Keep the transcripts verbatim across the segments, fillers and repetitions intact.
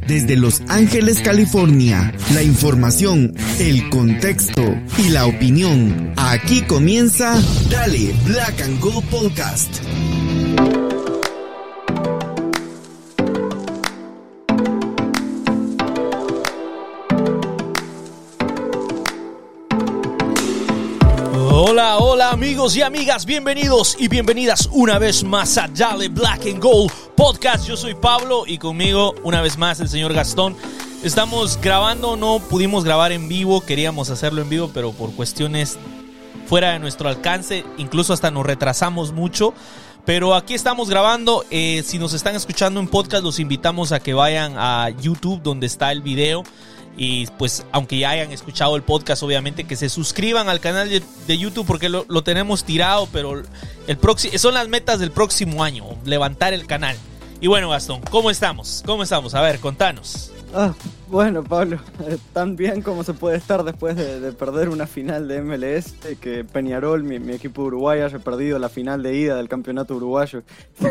Desde Los Ángeles, California, la información, el contexto y la opinión. Aquí comienza Dale Black and Gold Podcast. Hola, hola amigos y amigas, bienvenidos y bienvenidas una vez más a Dale Black and Gold Podcast. Yo soy Pablo y conmigo una vez más el señor Gastón. Estamos grabando, no pudimos grabar en vivo, queríamos hacerlo en vivo, pero por cuestiones fuera de nuestro alcance, incluso hasta nos retrasamos mucho. Pero aquí estamos grabando, eh, si nos están escuchando en podcast, los invitamos a que vayan a YouTube donde está el video. Y pues aunque ya hayan escuchado el podcast, obviamente que se suscriban al canal de, de YouTube porque lo, lo tenemos tirado, pero el próximo, son las metas del próximo año, levantar el canal. Y bueno, Gastón, ¿cómo estamos? ¿Cómo estamos? A ver, contanos. Ah, bueno, Pablo, eh, tan bien como se puede estar después de, de perder una final de M L S, que Peñarol, mi, mi equipo uruguayo, haya perdido la final de ida del campeonato uruguayo.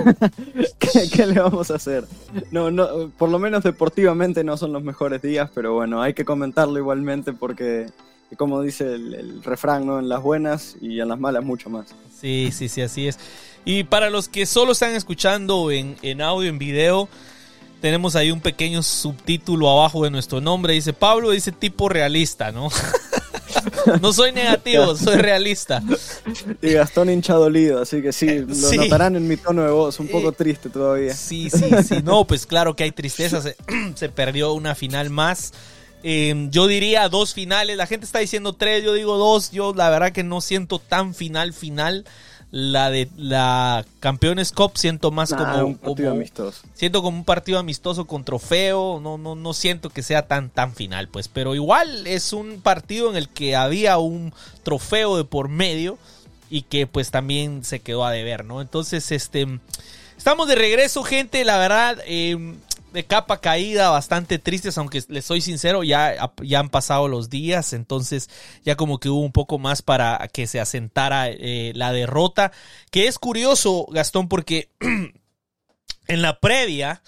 ¿Qué, ¿Qué le vamos a hacer? No, no, por lo menos deportivamente no son los mejores días, pero bueno, hay que comentarlo igualmente porque, como dice el, el refrán, ¿no? En las buenas y en las malas mucho más. Sí, sí, sí, así es. Y para los que solo están escuchando en, en audio, en video, tenemos ahí un pequeño subtítulo abajo de nuestro nombre. Dice, Pablo dice tipo realista, ¿no? No soy negativo, soy realista. Y Gastón hincha dolido, así que sí, lo sí. notarán en mi tono de voz, un poco eh, triste todavía. Sí, sí, sí. No, pues claro que hay tristeza. Se, se perdió una final más. Eh, yo diría dos finales. La gente está diciendo tres, yo digo dos. Yo la verdad que no siento tan final, final. La de la Campeones Cup siento más nah, como un partido como, amistoso. Siento como un partido amistoso con trofeo. No, no, no siento que sea tan, tan final, pues. Pero igual es un partido en el que había un trofeo de por medio y que pues también se quedó a deber, ¿no? Entonces, este, estamos de regreso, gente. La verdad, eh, de capa caída, bastante tristes, aunque les soy sincero, ya, ya han pasado los días, entonces ya como que hubo un poco más para que se asentara eh, la derrota, que es curioso, Gastón, porque en la previa,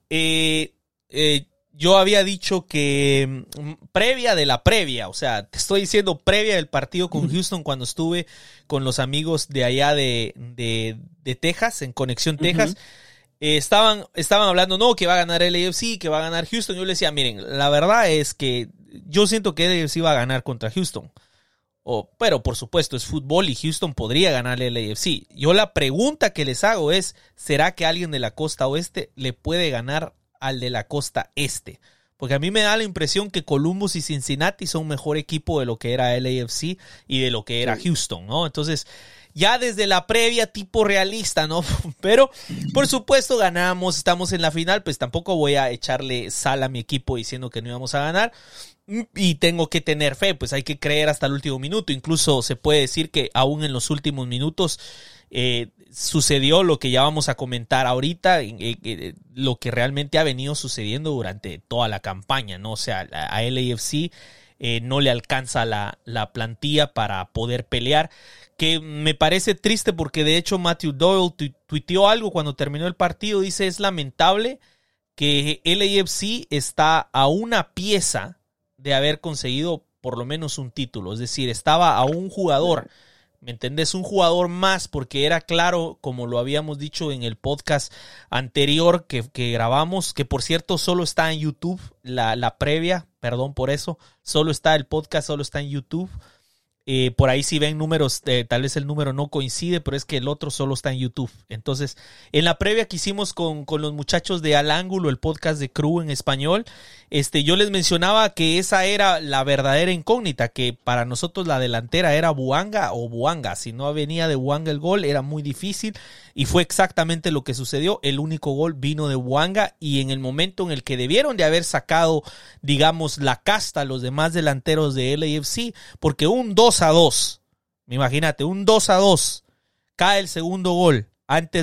eh, eh, yo había dicho que previa de la previa, o sea, te estoy diciendo previa del partido con Houston cuando estuve con los amigos de allá de, de, de Texas, en Conexión Texas, uh-huh. Eh, estaban, estaban hablando, no, que va a ganar el A F C, que va a ganar Houston. Yo les decía, miren, la verdad es que yo siento que el A F C va a ganar contra Houston. Oh, pero por supuesto es fútbol y Houston podría ganarle el A F C. Yo la pregunta que les hago es, ¿será que alguien de la costa oeste le puede ganar al de la costa este? Porque a mí me da la impresión que Columbus y Cincinnati son mejor equipo de lo que era el A F C y de lo que era Houston, ¿no? Entonces, ya desde la previa tipo realista, ¿no? Pero, por supuesto, ganamos, estamos en la final, pues tampoco voy a echarle sal a mi equipo diciendo que no íbamos a ganar. Y tengo que tener fe, pues hay que creer hasta el último minuto. Incluso se puede decir que aún en los últimos minutos eh, sucedió lo que ya vamos a comentar ahorita, eh, eh, lo que realmente ha venido sucediendo durante toda la campaña, ¿no? O sea, a L A F C eh, no le alcanza la, la plantilla para poder pelear, que me parece triste porque de hecho Matthew Doyle tu- tuiteó algo cuando terminó el partido, dice, es lamentable que L A F C está a una pieza de haber conseguido por lo menos un título, es decir, estaba a un jugador, ¿me entendés? Un jugador más, porque era claro, como lo habíamos dicho en el podcast anterior que, que grabamos, que por cierto solo está en YouTube, la, la previa, perdón por eso, solo está el podcast, solo está en YouTube. Eh, por ahí si ven números, eh, tal vez el número no coincide, pero es que el otro solo está en YouTube. Entonces, en la previa que hicimos con, con los muchachos de Al Ángulo, el podcast de Crew en español, este, yo les mencionaba que esa era la verdadera incógnita, que para nosotros la delantera era Bouanga o Bouanga. Si no venía de Bouanga el gol, era muy difícil. Y fue exactamente lo que sucedió. El único gol vino de Bouanga y en el momento en el que debieron de haber sacado, digamos, la casta a los demás delanteros de L A F C, porque un dos a dos, imagínate, un dos a dos, cae el segundo gol antes de que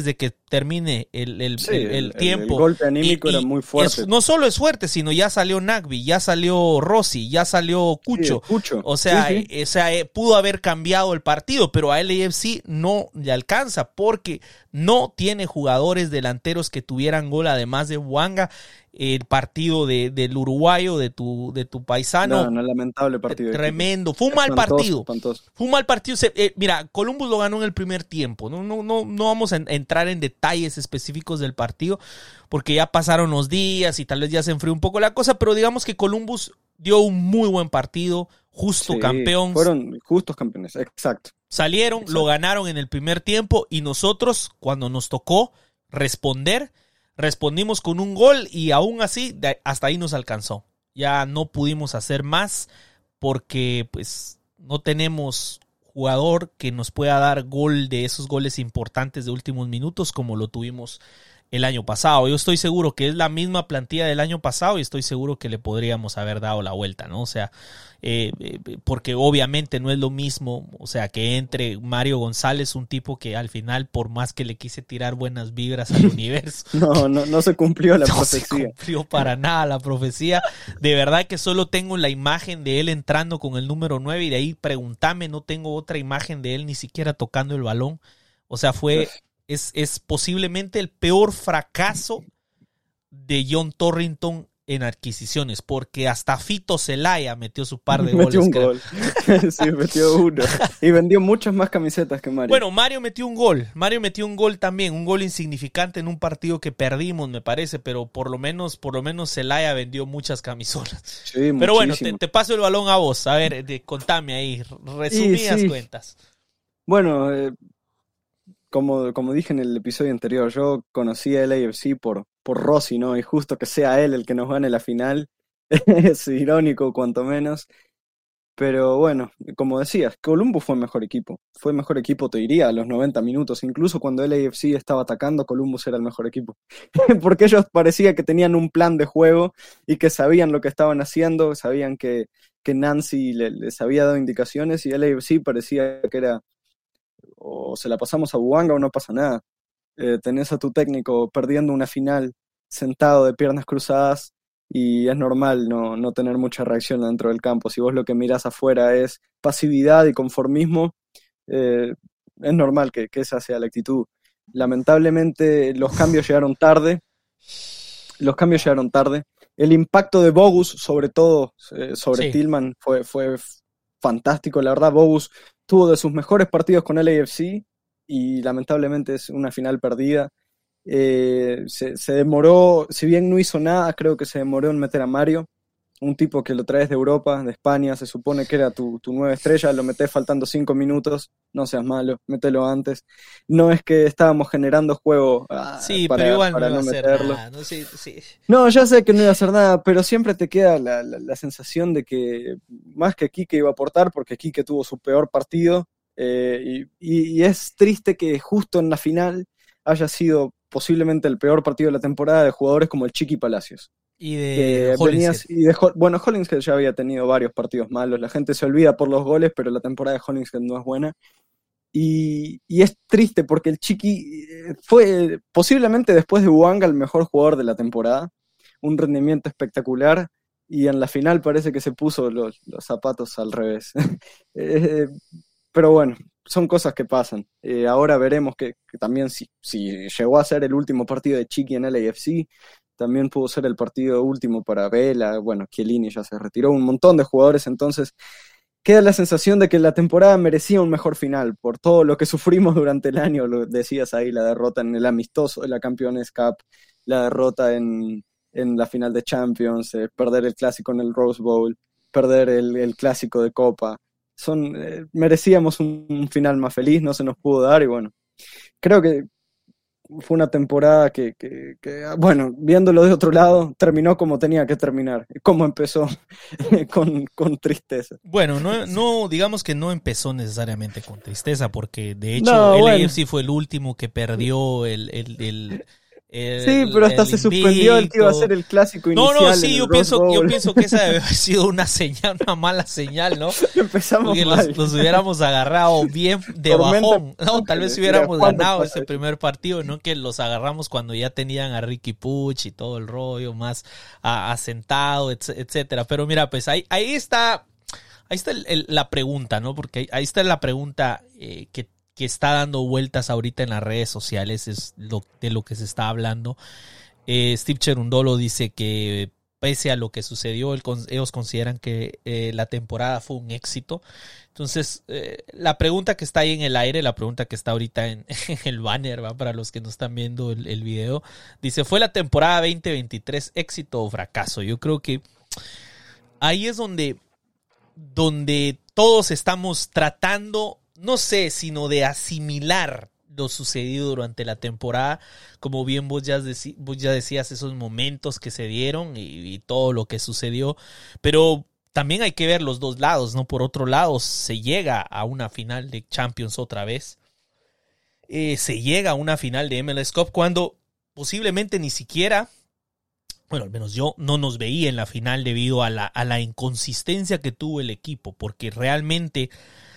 termine el, el, Sí, el, el el, tiempo. El golpe anímico y, y era muy fuerte. Es, no solo es fuerte, sino ya salió Nagby, ya salió Rossi, ya salió Cucho. Sí, Cucho. O sea, sí, sí. eh, o sea eh, pudo haber cambiado el partido, pero a L A F C no le alcanza porque no tiene jugadores delanteros que tuvieran gol, además de Bouanga. El partido de, del uruguayo, de tu, de tu paisano. No, no, lamentable partido. Tremendo. Fue un espantoso, mal partido. Espantoso. Fue un mal partido. Se, eh, mira, Columbus lo ganó en el primer tiempo. No, no, no, no vamos a entrar en detalles específicos del partido porque ya pasaron los días y tal vez ya se enfrió un poco la cosa, pero digamos que Columbus dio un muy buen partido, justo Sí, campeón. Fueron justos campeones, exacto. Salieron, exacto. Lo ganaron en el primer tiempo y nosotros, cuando nos tocó responder, respondimos con un gol y aún así de, hasta ahí nos alcanzó. Ya no pudimos hacer más porque pues no tenemos jugador que nos pueda dar gol de esos goles importantes de últimos minutos como lo tuvimos el año pasado. Yo estoy seguro que es la misma plantilla del año pasado y estoy seguro que le podríamos haber dado la vuelta, ¿no? O sea, eh, eh, porque obviamente no es lo mismo, o sea, que entre Mario González, un tipo que al final, por más que le quise tirar buenas vibras al universo, no, no, no se cumplió la no profecía. No se cumplió para nada la profecía. De verdad que solo tengo la imagen de él entrando con el número nueve y de ahí pregúntame, no tengo otra imagen de él ni siquiera tocando el balón. O sea, fue... Es, es posiblemente el peor fracaso de John Thornton en adquisiciones, porque hasta Fito Zelaya metió su par de metió goles. Un gol. Sí, metió uno. Y vendió muchas más camisetas que Mario. Bueno, Mario metió un gol. Mario metió un gol también, un gol insignificante en un partido que perdimos, me parece, pero por lo menos, por lo menos Zelaya vendió muchas camisolas. Sí, pero muchísimo. bueno, te, te paso el balón a vos. A ver, de, contame ahí, resumidas sí. cuentas. Bueno, eh, Como, como dije en el episodio anterior, yo conocí a L A F C por, por Rossi, ¿no? Y justo que sea él el que nos gane la final, es irónico cuanto menos. Pero bueno, como decías, Columbus fue mejor equipo. Fue mejor equipo, te diría, a los noventa minutos. Incluso cuando L A F C estaba atacando, Columbus era el mejor equipo. Porque ellos parecía que tenían un plan de juego y que sabían lo que estaban haciendo, sabían que, que Nancy le, les había dado indicaciones y L A F C parecía que era... o se la pasamos a Bouanga o no pasa nada. Eh, tenés a tu técnico perdiendo una final sentado de piernas cruzadas y es normal no, no tener mucha reacción dentro del campo. Si vos lo que mirás afuera es pasividad y conformismo, eh, es normal que, que esa sea la actitud. Lamentablemente los cambios llegaron tarde. Los cambios llegaron tarde. El impacto de Bogus, sobre todo eh, sobre sí. Tillman, fue, fue fantástico. La verdad, Bogus tuvo de sus mejores partidos con L A F C y lamentablemente es una final perdida. Eh, se, se demoró, si bien no hizo nada, creo que se demoró en meter a Mario, un tipo que lo traes de Europa, de España, se supone que era tu, tu nueva estrella, lo metés faltando cinco minutos, no seas malo, mételo antes. No es que estábamos generando juego ah, sí, para, pero igual para no, no iba a meterlo. Hacer nada, no, sí, sí. No, ya sé que no iba a hacer nada, pero siempre te queda la, la, la sensación de que más que Quique iba a aportar, porque Quique tuvo su peor partido, eh, y, y, y es triste que justo en la final haya sido posiblemente el peor partido de la temporada de jugadores como el Chiqui Palacios. Y de eh, venías, y de Bueno, Hollingshead ya había tenido varios partidos malos, la gente se olvida por los goles, pero la temporada de Hollingshead no es buena. Y, y es triste porque el Chiqui fue posiblemente después de Bouanga el mejor jugador de la temporada, un rendimiento espectacular, y en la final parece que se puso los, los zapatos al revés. eh, pero bueno, son cosas que pasan. Eh, ahora veremos que, que también si, si llegó a ser el último partido de Chiqui en L A F C, también pudo ser el partido último para Vela, bueno, Chiellini ya se retiró, un montón de jugadores, entonces queda la sensación de que la temporada merecía un mejor final, por todo lo que sufrimos durante el año, lo decías ahí, la derrota en el amistoso, en la Campeones Cup, la derrota en, en la final de Champions, eh, perder el clásico en el Rose Bowl, perder el, el clásico de Copa, son eh, merecíamos un, un final más feliz, no se nos pudo dar, y bueno, creo que fue una temporada que, que, que, bueno, viéndolo de otro lado, terminó como tenía que terminar, como empezó, con, con tristeza. Bueno, no, no, digamos que no empezó necesariamente con tristeza, porque de hecho no, el bueno. L A F C fue el último que perdió el, el, el, El, sí, pero hasta se suspendió el que iba a ser el clásico inicial. No, no, sí, yo pienso, yo pienso que esa debe haber sido una señal, una mala señal, ¿no? Empezamos Porque mal. Los, los hubiéramos agarrado bien de Tormenta, bajón. No, tal vez hubiéramos mira, ganado pasa ese primer partido, no que los agarramos cuando ya tenían a Ricky Puch y todo el rollo más a, asentado, etcétera. Pero mira, pues ahí, ahí está, ahí está el, el, la pregunta, ¿no? Porque ahí, ahí está la pregunta eh, que que está dando vueltas ahorita en las redes sociales, es lo, de lo que se está hablando. Eh, Steve Cherundolo dice que pese a lo que sucedió, el, ellos consideran que eh, la temporada fue un éxito. Entonces, eh, la pregunta que está ahí en el aire, la pregunta que está ahorita en, en el banner, ¿va? Para los que no están viendo el, el video, dice, ¿fue la temporada veinte veintitrés éxito o fracaso? Yo creo que ahí es donde, donde todos estamos tratando, no sé, sino de asimilar lo sucedido durante la temporada, como bien vos ya, deci- vos ya decías, esos momentos que se dieron y, y todo lo que sucedió, pero también hay que ver los dos lados, ¿no? Por otro lado, se llega a una final de Champions otra vez, eh, se llega a una final de M L S Cup cuando posiblemente ni siquiera, bueno, al menos yo no nos veía en la final debido a la, a la inconsistencia que tuvo el equipo, porque realmente,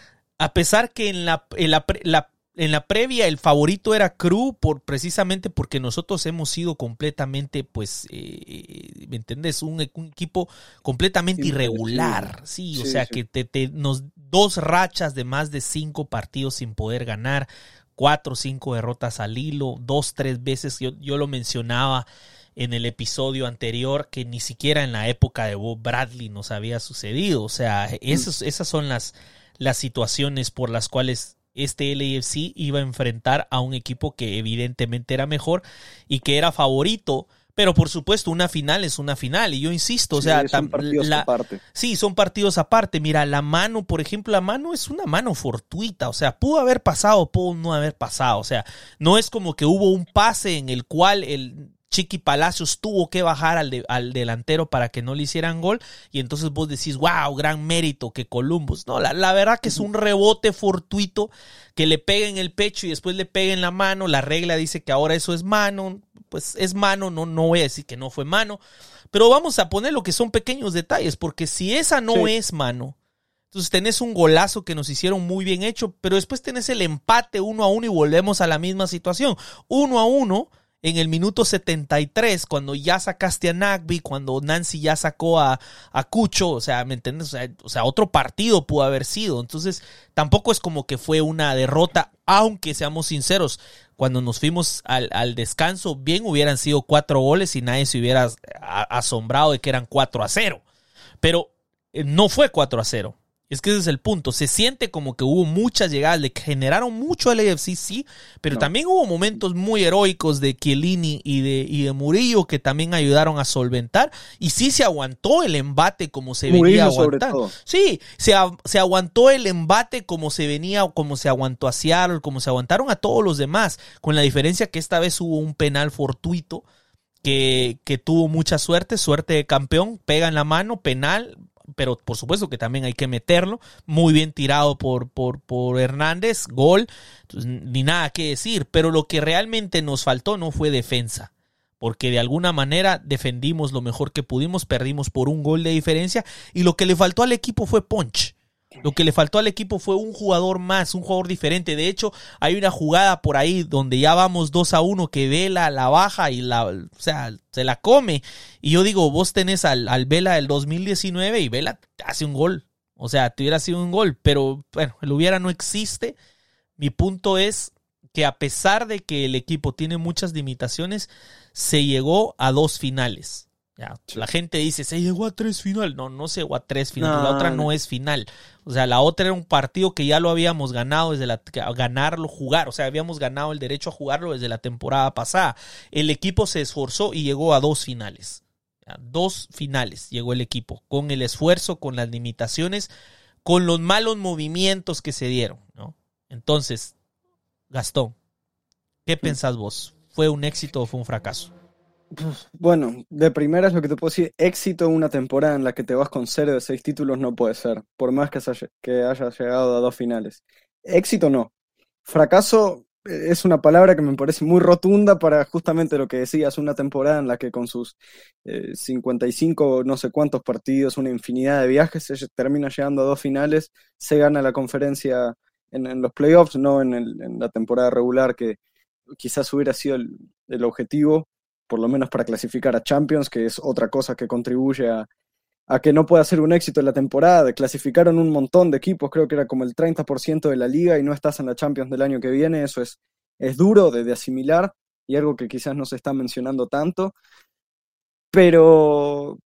a pesar que en la, en la, la, en la previa el favorito era Crew, por, precisamente porque nosotros hemos sido completamente, pues, eh, ¿me entiendes? Un, un equipo completamente sí, irregular. Sí, sí, o sea, sí. que te, te, nos dos rachas de más de cinco partidos sin poder ganar, cuatro o cinco derrotas al hilo, dos, tres veces, yo, yo lo mencionaba en el episodio anterior, que ni siquiera en la época de Bob Bradley nos había sucedido. O sea, esos, esas son las... las situaciones por las cuales este L A F C iba a enfrentar a un equipo que evidentemente era mejor y que era favorito, pero por supuesto una final es una final, y yo insisto, o sea, sí, son partidos la, aparte. Sí, son partidos aparte. Mira, la mano, por ejemplo, la mano es una mano fortuita, o sea, pudo haber pasado, pudo no haber pasado, o sea, no es como que hubo un pase en el cual el Chiqui Palacios tuvo que bajar al, de, al delantero para que no le hicieran gol, y entonces vos decís, wow, gran mérito que Columbus. No, la, la verdad que es un rebote fortuito que le pega en el pecho y después le pega en la mano. La regla dice que ahora eso es mano, pues es mano, no, no voy a decir que no fue mano, pero vamos a poner lo que son pequeños detalles, porque si esa no sí. es mano, entonces tenés un golazo que nos hicieron muy bien hecho, pero después tenés el empate uno a uno y volvemos a la misma situación, uno a uno, en el minuto setenta y tres, cuando ya sacaste a Nagby, cuando Nancy ya sacó a, a Cucho, o sea, ¿me entiendes? O sea, o sea, otro partido pudo haber sido. Entonces, tampoco es como que fue una derrota, aunque seamos sinceros, cuando nos fuimos al, al descanso, bien hubieran sido cuatro goles y nadie se hubiera asombrado de que eran cuatro a cero. Pero eh, no fue cuatro a cero. Es que ese es el punto. Se siente como que hubo muchas llegadas, le generaron mucho al L A F C, sí, pero no. también hubo momentos muy heroicos de Chiellini y de, y de Murillo que también ayudaron a solventar, y sí se aguantó el embate como se Murillo venía aguantando. Sí, se, se aguantó el embate como se venía, como se aguantó a Seattle, como se aguantaron a todos los demás, con la diferencia que esta vez hubo un penal fortuito que, que tuvo mucha suerte, suerte de campeón, pega en la mano, penal, pero por supuesto que también hay que meterlo, muy bien tirado por, por, por Hernández, gol, entonces, ni nada que decir, pero lo que realmente nos faltó no fue defensa, porque de alguna manera defendimos lo mejor que pudimos, perdimos por un gol de diferencia, y lo que le faltó al equipo fue punch. Lo que le faltó al equipo fue un jugador más, un jugador diferente. De hecho, hay una jugada por ahí donde ya vamos dos a uno que Vela la baja y la, o sea, se la come. Y yo digo, vos tenés al, al Vela del dos mil diecinueve y Vela hace un gol. O sea, te hubiera sido un gol, pero bueno, el hubiera no existe. Mi punto es que a pesar de que el equipo tiene muchas limitaciones, se llegó a dos finales. Ya, la gente dice, se llegó a tres finales. No, no se llegó a tres finales. No, la otra no, no es final. O sea, la otra era un partido que ya lo habíamos ganado desde la ganarlo, jugar. O sea, habíamos ganado el derecho a jugarlo desde la temporada pasada. El equipo se esforzó y llegó a dos finales. Ya, dos finales llegó el equipo. Con el esfuerzo, con las limitaciones, con los malos movimientos que se dieron, ¿no? Entonces, Gastón, ¿qué mm. pensás vos? ¿Fue un éxito o fue un fracaso? Bueno, de primera es lo que te puedo decir, éxito en una temporada en la que te vas con cero de seis títulos no puede ser, por más que, haya, que hayas llegado a dos finales. Éxito no. Fracaso, es una palabra que me parece muy rotunda para justamente lo que decías, una temporada en la que con sus eh, cincuenta y cinco no sé cuántos partidos, una infinidad de viajes, se termina llegando a dos finales, se gana la conferencia en, en los playoffs, no en, el, en la temporada regular, que quizás hubiera sido el, el objetivo, por lo menos para clasificar a Champions, que es otra cosa que contribuye a, a que no pueda ser un éxito en la temporada. Clasificaron un montón de equipos, creo que era como el treinta por ciento de la liga, y no estás en la Champions del año que viene. Eso es, es duro de, de asimilar, y algo que quizás no se está mencionando tanto, pero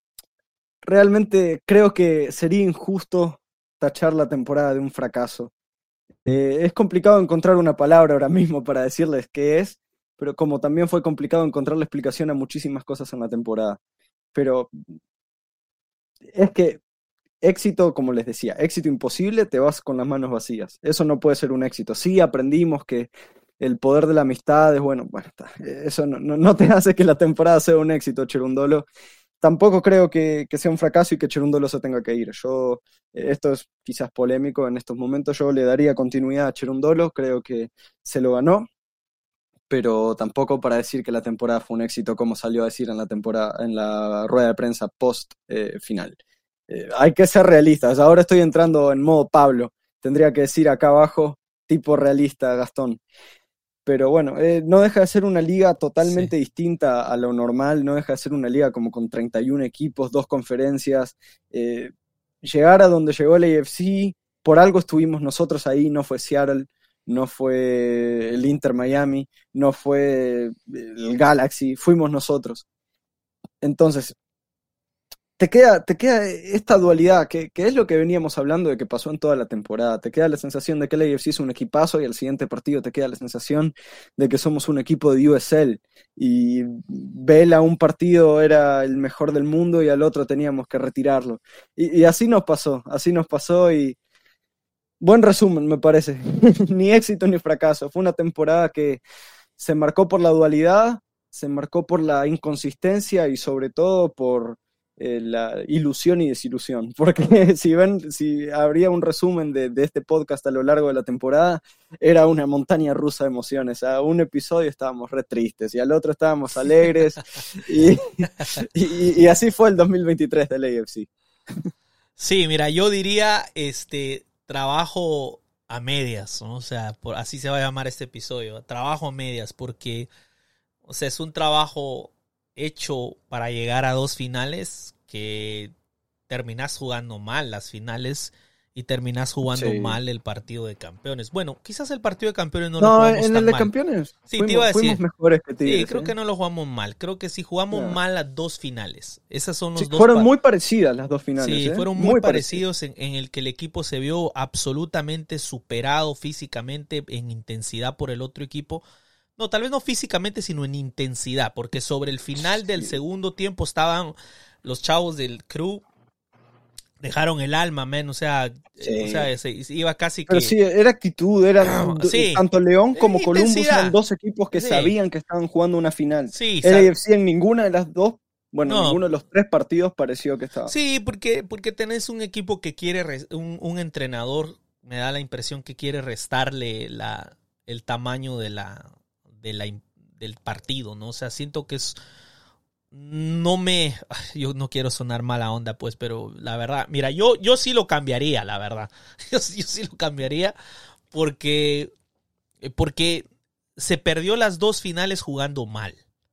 realmente creo que sería injusto tachar la temporada de un fracaso. Eh, es complicado encontrar una palabra ahora mismo para decirles qué es, pero como también fue complicado encontrar la explicación a muchísimas cosas en la temporada. Pero es que éxito, como les decía, éxito imposible, te vas con las manos vacías. Eso no puede ser un éxito. Sí, aprendimos que el poder de la amistad es bueno, bueno, eso no, no, no te hace que la temporada sea un éxito, Cherundolo. Tampoco creo que, que sea un fracaso y que Cherundolo se tenga que ir. Yo, esto es quizás polémico en estos momentos, yo le daría continuidad a Cherundolo, creo que se lo ganó, pero tampoco para decir que la temporada fue un éxito, como salió a decir en la temporada, en la rueda de prensa post eh, final. Eh, hay que ser realistas. Ahora estoy entrando en modo Pablo. Tendría que decir acá abajo, tipo realista, Gastón. Pero bueno, eh, no deja de ser una liga totalmente sí. distinta a lo normal, no deja de ser una liga como con treinta y uno equipos, dos conferencias. Eh, llegar a donde llegó el A F C, por algo estuvimos nosotros ahí, no fue Seattle, no fue el Inter Miami, no fue el Galaxy, fuimos nosotros. Entonces, te queda, te queda esta dualidad, que, que es lo que veníamos hablando de que pasó en toda la temporada. Te queda la sensación de que el A F C es un equipazo y al siguiente partido te queda la sensación de que somos un equipo de U S L. Y Vela un partido era el mejor del mundo y al otro teníamos que retirarlo. Y, y así nos pasó, así nos pasó y buen resumen, me parece. Ni éxito ni fracaso. Fue una temporada que se marcó por la dualidad, se marcó por la inconsistencia y sobre todo por eh, la ilusión y desilusión. Porque si ven, si habría un resumen de, de este podcast a lo largo de la temporada, era una montaña rusa de emociones. A un episodio estábamos re tristes y al otro estábamos alegres. y, y, y así fue el dos mil veintitrés del A F C. Sí, mira, yo diría este trabajo a medias, ¿no? O sea, por, así se va a llamar este episodio, trabajo a medias, porque, o sea, es un trabajo hecho para llegar a dos finales que terminas jugando mal las finales y terminas jugando sí. mal el partido de campeones. Bueno, quizás el partido de campeones no, no lo jugamos tan mal. No, en el de campeones sí, fuimos, te iba a decir, fuimos mejores que Tigres. Sí, creo ¿eh? que no lo jugamos mal. Creo que sí jugamos yeah. mal las dos finales. Esas son los sí, dos. Fueron par- muy parecidas las dos finales. Sí, ¿eh? fueron muy, muy parecidos en, en el que el equipo se vio absolutamente superado físicamente en intensidad por el otro equipo. No, tal vez no físicamente, sino en intensidad, porque sobre el final del sí. segundo tiempo estaban los chavos del crew, dejaron el alma, man, o sea, sí. o sea, se, se iba casi que... Pero sí, era actitud, era sí. tanto León como Columbus eran dos equipos que sí. sabían que estaban jugando una final. Sí, el A F C en ninguna de las dos, bueno, no. ninguno de los tres partidos pareció que estaba. Sí, porque, porque tenés un equipo que quiere, un, un entrenador, me da la impresión que quiere restarle la, el tamaño de la... De la, del partido, ¿no? O sea, siento que es... No me... Yo no quiero sonar mala onda, pues, pero la verdad... Mira, yo, yo sí lo cambiaría, la verdad. Yo, yo sí lo cambiaría porque... Porque se perdió las dos finales jugando mal.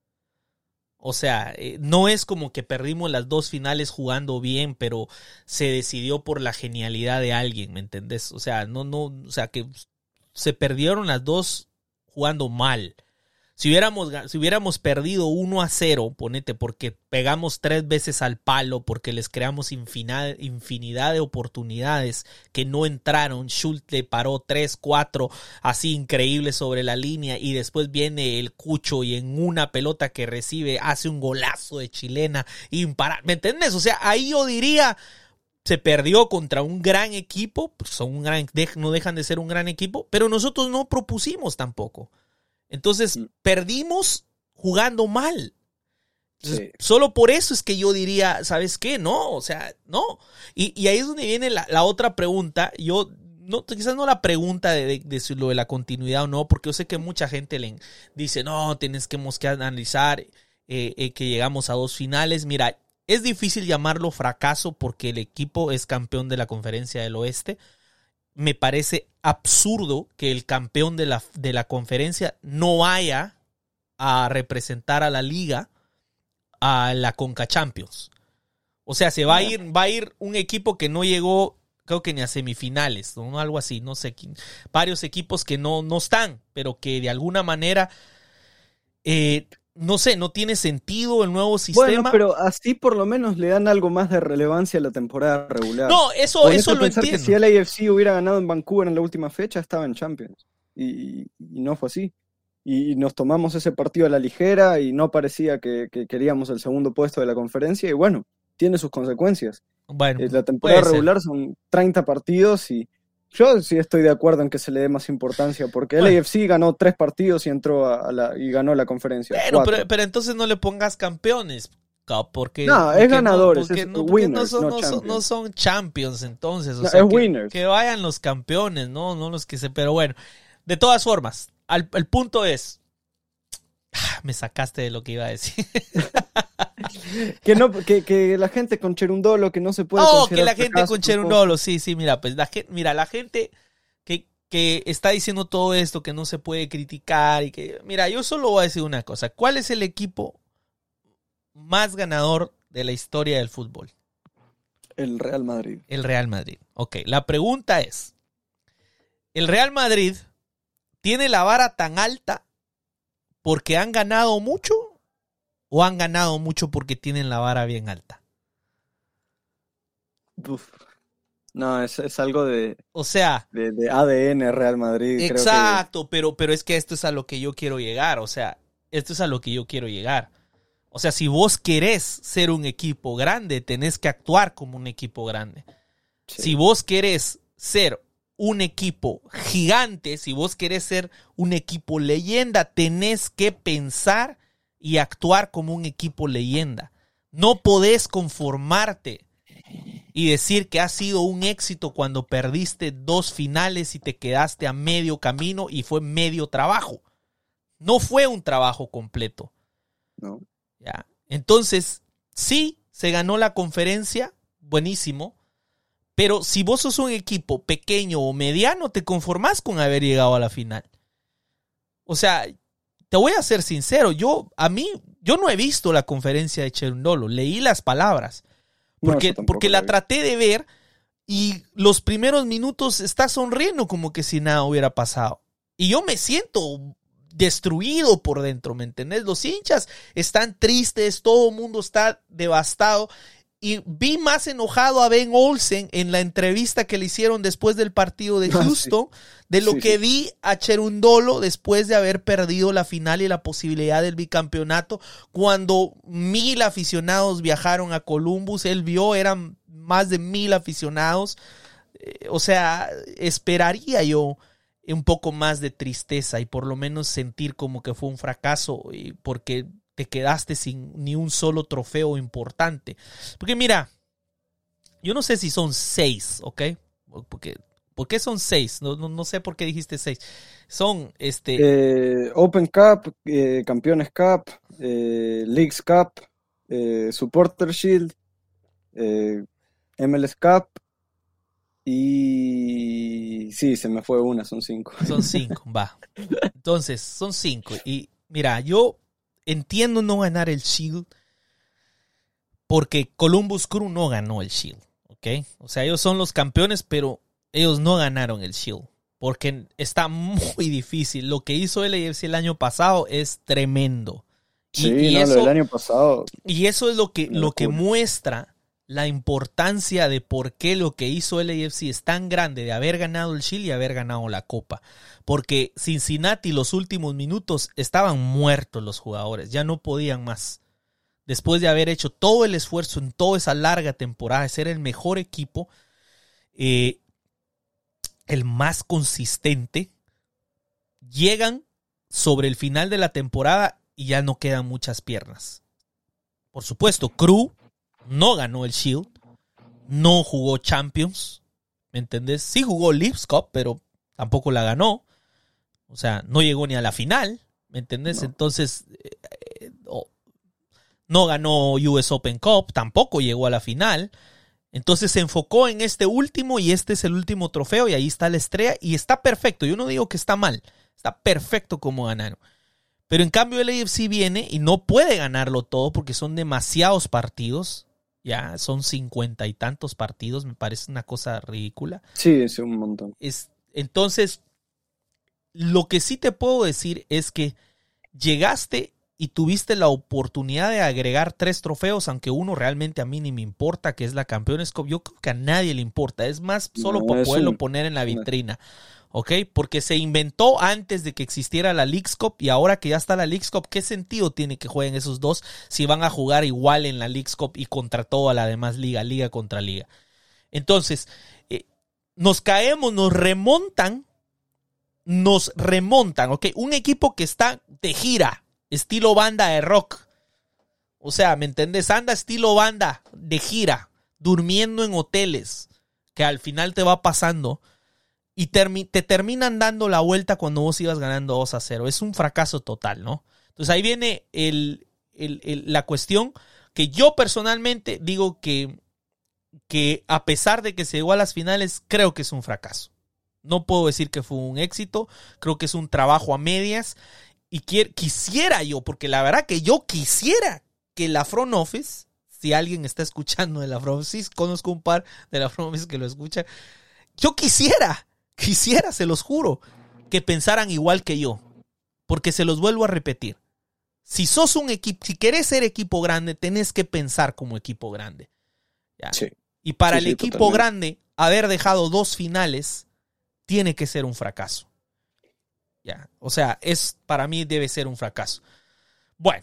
O sea, eh, no es como que perdimos las dos finales jugando bien, pero se decidió por la genialidad de alguien, ¿me entendés? O sea, no, no... O sea, que se perdieron las dos jugando mal. Si hubiéramos, si hubiéramos perdido uno a cero, ponete, porque pegamos tres veces al palo, porque les creamos infinidad, infinidad de oportunidades que no entraron, Schultz le paró tres, cuatro, así increíbles sobre la línea, y después viene el Cucho y en una pelota que recibe hace un golazo de chilena imparable. ¿Me entiendes? O sea, ahí yo diría... Se perdió contra un gran equipo, son un gran, no dejan de ser un gran equipo, pero nosotros no propusimos tampoco. Entonces, mm. perdimos jugando mal. Entonces, sí. Solo por eso es que yo diría, ¿sabes qué? No, o sea, no. Y, y ahí es donde viene la, la otra pregunta. Yo no, quizás no la pregunta de, de, de si lo de la continuidad o no, porque yo sé que mucha gente le dice, no, tienes que, que analizar eh, eh, que llegamos a dos finales. Mira, es difícil llamarlo fracaso porque el equipo es campeón de la Conferencia del Oeste. Me parece absurdo que el campeón de la, de la conferencia no vaya a representar a la liga a la Conca Champions. O sea, se va a ir, va a ir un equipo que no llegó, creo que ni a semifinales, ¿no? Algo así, no sé, varios equipos que no, no están, pero que de alguna manera, eh, no sé, no tiene sentido el nuevo sistema. Bueno, pero así por lo menos le dan algo más de relevancia a la temporada regular. No, eso, eso lo entiendo. Que si el A F C hubiera ganado en Vancouver en la última fecha, estaba en Champions. Y, y no fue así. Y nos tomamos ese partido a la ligera y no parecía que, que queríamos el segundo puesto de la conferencia. Y bueno, tiene sus consecuencias. Bueno, la temporada regular ser. son treinta partidos y yo sí estoy de acuerdo en que se le dé más importancia porque bueno. El A F C ganó tres partidos y entró a la y ganó la conferencia. Bueno, pero, pero entonces no le pongas campeones. Porque, no, porque es ganadores, no, porque, es no, winners, no, son, no, no, champions. Son, no son champions entonces. O no, sea, es que, winners. Que vayan los campeones, no, no los que se. Pero bueno, de todas formas, al, el punto es. Me sacaste de lo que iba a decir. que no que, que la gente con Cherundolo que no se puede oh que la gente fracaso, con Cherundolo sí sí mira pues la gente mira la gente que, que está diciendo todo esto que no se puede criticar y que mira yo solo voy a decir una cosa. ¿Cuál es el equipo más ganador de la historia del fútbol? El Real Madrid. El Real Madrid. Ok, la pregunta es, ¿el Real Madrid tiene la vara tan alta porque han ganado mucho o han ganado mucho porque tienen la vara bien alta? Uf. No, es, es algo de, o sea, de, de A D N Real Madrid. Exacto, creo que... pero, pero es que esto es a lo que yo quiero llegar. O sea, esto es a lo que yo quiero llegar. O sea, si vos querés ser un equipo grande, tenés que actuar como un equipo grande. Sí. Si vos querés ser un equipo gigante, si vos querés ser un equipo leyenda, tenés que pensar y actuar como un equipo leyenda. No podés conformarte y decir que ha sido un éxito cuando perdiste dos finales y te quedaste a medio camino y fue medio trabajo. No fue un trabajo completo. No. ¿Ya? Entonces, sí, se ganó la conferencia, buenísimo. Pero si vos sos un equipo pequeño o mediano, te conformás con haber llegado a la final. O sea, te voy a ser sincero, yo a mí, yo no he visto la conferencia de Cherundolo, leí las palabras, porque, no, porque la traté de ver y los primeros minutos está sonriendo como que si nada hubiera pasado. Y yo me siento destruido por dentro, ¿me entendés? Los hinchas están tristes, todo el mundo está devastado. Y vi más enojado a Ben Olsen en la entrevista que le hicieron después del partido de Houston ah, sí. de lo sí, que sí. vi a Cherundolo después de haber perdido la final y la posibilidad del bicampeonato. Cuando mil aficionados viajaron a Columbus, él vio, eran más de mil aficionados. Eh, o sea, esperaría yo un poco más de tristeza y por lo menos sentir como que fue un fracaso, y porque te quedaste sin ni un solo trofeo importante. Porque mira, yo no sé si son seis, ¿ok? Porque, ¿por qué son seis? No, no, no sé por qué dijiste seis. Son este... Eh, Open Cup, eh, Campeones Cup, eh, Leagues Cup, eh, Supporter Shield, eh, M L S Cup y... Sí, se me fue una, son cinco. Son cinco, va. Entonces, son cinco. Y mira, yo... entiendo no ganar el Shield porque Columbus Crew no ganó el Shield, ¿ok? O sea, ellos son los campeones, pero ellos no ganaron el Shield porque está muy difícil. Lo que hizo el A F C el año pasado es tremendo. Sí, y, y no, eso, lo del año pasado. Y eso es lo que, lo que muestra la importancia de por qué lo que hizo el A F C es tan grande, de haber ganado el Shield y haber ganado la Copa. Porque Cincinnati los últimos minutos estaban muertos los jugadores, ya no podían más. Después de haber hecho todo el esfuerzo en toda esa larga temporada, de ser el mejor equipo, eh, el más consistente, llegan sobre el final de la temporada y ya no quedan muchas piernas. Por supuesto, Crew no ganó el Shield, no jugó Champions, ¿me entendés? Sí jugó Leagues Cup, pero tampoco la ganó. O sea, no llegó ni a la final, ¿me entendés? No. Entonces, eh, eh, oh, no ganó U S Open Cup, tampoco llegó a la final. Entonces se enfocó en este último y este es el último trofeo y ahí está la estrella y está perfecto. Yo no digo que está mal, está perfecto como ganaron. Pero en cambio el A F C viene y no puede ganarlo todo porque son demasiados partidos. Ya, son cincuenta y tantos partidos, me parece una cosa ridícula. Sí, es un montón. Es, entonces, lo que sí te puedo decir es que llegaste y tuviste la oportunidad de agregar tres trofeos, aunque uno realmente a mí ni me importa, que es la Campeones Cup. Yo creo que a nadie le importa. Es más solo no, para poderlo un... poner en la vitrina. ¿Ok? Porque se inventó antes de que existiera la Leagues Cup y ahora que ya está la Leagues Cup, ¿qué sentido tiene que jueguen esos dos si van a jugar igual en la Leagues Cup y contra toda la demás liga, liga contra liga? Entonces, eh, nos caemos, nos remontan, nos remontan, ¿ok? Un equipo que está de gira, estilo banda de rock. O sea, ¿me entendés? Anda estilo banda de gira, durmiendo en hoteles, que al final te va pasando y termi- te terminan dando la vuelta cuando vos ibas ganando dos a cero. Es un fracaso total, ¿no? Entonces ahí viene el, el, el, la cuestión que yo personalmente digo que, que a pesar de que se llegó a las finales, creo que es un fracaso. No puedo decir que fue un éxito, creo que es un trabajo a medias. Y quier, quisiera yo, porque la verdad que yo quisiera que la front office, si alguien está escuchando de la front office, sí, conozco un par de la front office que lo escuchan, yo quisiera, quisiera, se los juro, que pensaran igual que yo, porque se los vuelvo a repetir. Si sos un equipo, si querés ser equipo grande, tenés que pensar como equipo grande. ¿Ya? Sí. Y para sí, el sí, equipo totalmente. grande, haber dejado dos finales tiene que ser un fracaso. Ya, o sea, es para mí debe ser un fracaso. Bueno.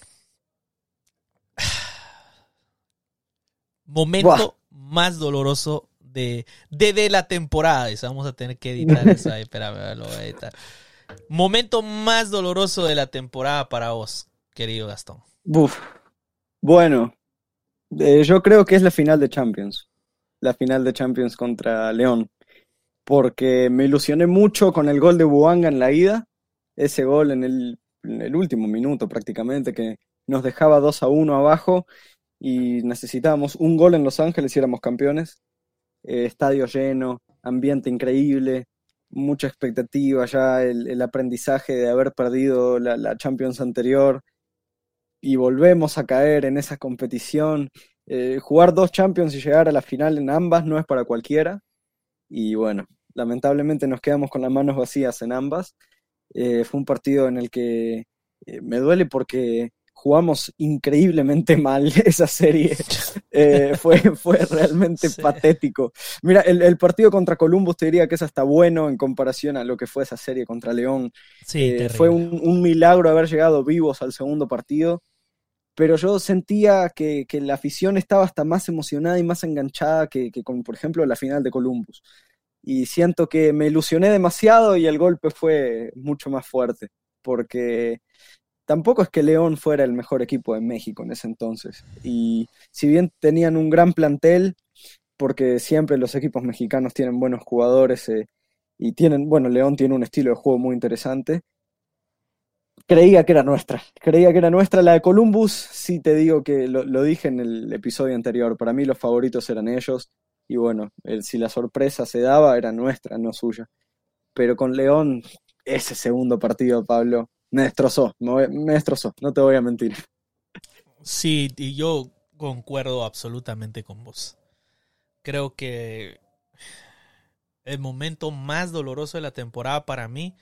Momento Buah. más doloroso de, de, de la temporada. Eso vamos a tener que editar eso. Ahí, espérame, lo voy a editar. Momento más doloroso de la temporada para vos, querido Gastón. Uf. Bueno, eh, yo creo que es la final de Champions. La final de Champions contra León. Porque me ilusioné mucho con el gol de Bouanga en la ida. Ese gol en el, en el último minuto prácticamente, que nos dejaba dos a uno abajo y necesitábamos un gol en Los Ángeles y éramos campeones. Eh, estadio lleno, ambiente increíble, mucha expectativa ya, el, el aprendizaje de haber perdido la, la Champions anterior y volvemos a caer en esa competición. Eh, jugar dos Champions y llegar a la final en ambas no es para cualquiera y bueno, lamentablemente nos quedamos con las manos vacías en ambas. Eh, fue un partido en el que eh, me duele porque jugamos increíblemente mal esa serie. Eh, fue, fue realmente sí. patético. Mira, el, el partido contra Columbus te diría que es hasta bueno en comparación a lo que fue esa serie contra León. Sí, eh, fue un, un milagro haber llegado vivos al segundo partido, pero yo sentía que, que la afición estaba hasta más emocionada y más enganchada que, que con, por ejemplo, la final de Columbus. Y siento que me ilusioné demasiado y el golpe fue mucho más fuerte, porque tampoco es que León fuera el mejor equipo de México en ese entonces. Y si bien tenían un gran plantel, porque siempre los equipos mexicanos tienen buenos jugadores eh, y tienen, bueno, León tiene un estilo de juego muy interesante, creía que era nuestra, creía que era nuestra. La de Columbus, sí te digo que lo, lo dije en el episodio anterior, para mí los favoritos eran ellos. Y bueno, el, si la sorpresa se daba, era nuestra, no suya. Pero con León, ese segundo partido, Pablo, me destrozó, me, me destrozó, no te voy a mentir. Sí, y yo concuerdo absolutamente con vos. Creo que el momento más doloroso de la temporada para mí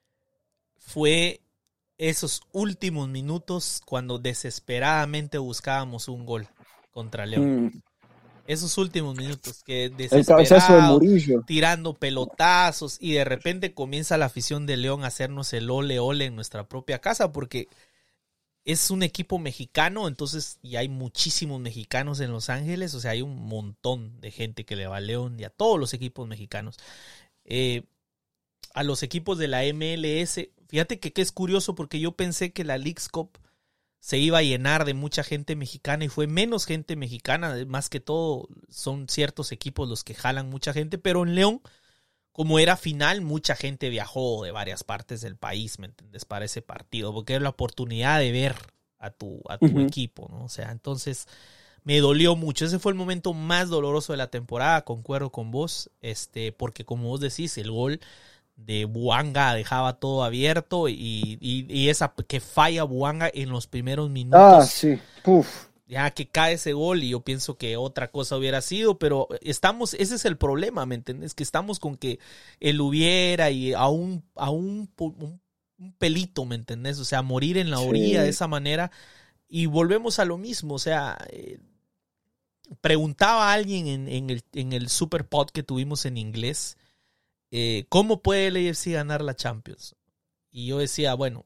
fue esos últimos minutos cuando desesperadamente buscábamos un gol contra León. Mm. Esos últimos minutos que desesperado, tirando pelotazos y de repente comienza la afición de León a hacernos el ole ole en nuestra propia casa porque es un equipo mexicano, entonces y hay muchísimos mexicanos en Los Ángeles, o sea, hay un montón de gente que le va a León y a todos los equipos mexicanos. Eh, a los equipos de la M L S, fíjate que, que es curioso porque yo pensé que la Leagues Cup se iba a llenar de mucha gente mexicana y fue menos gente mexicana, más que todo son ciertos equipos los que jalan mucha gente, pero en León, como era final, mucha gente viajó de varias partes del país, ¿me entiendes? Para ese partido, porque era la oportunidad de ver a tu, a tu uh-huh. equipo, ¿no? O sea, entonces me dolió mucho. Ese fue el momento más doloroso de la temporada, concuerdo con vos, este, porque como vos decís, el gol de Bouanga dejaba todo abierto y, y, y esa que falla Bouanga en los primeros minutos. Ah, sí. Uf. Ya que cae ese gol y yo pienso que otra cosa hubiera sido, pero estamos, ese es el problema, ¿me entiendes? Que estamos con que él hubiera y a un, a un, un, un pelito, ¿me entendés? O sea, morir en la orilla sí. de esa manera y volvemos a lo mismo, o sea, eh, preguntaba a alguien en, en, el, en el Super Pod que tuvimos en inglés, Eh, ¿cómo puede el A F C ganar la Champions? Y yo decía, bueno,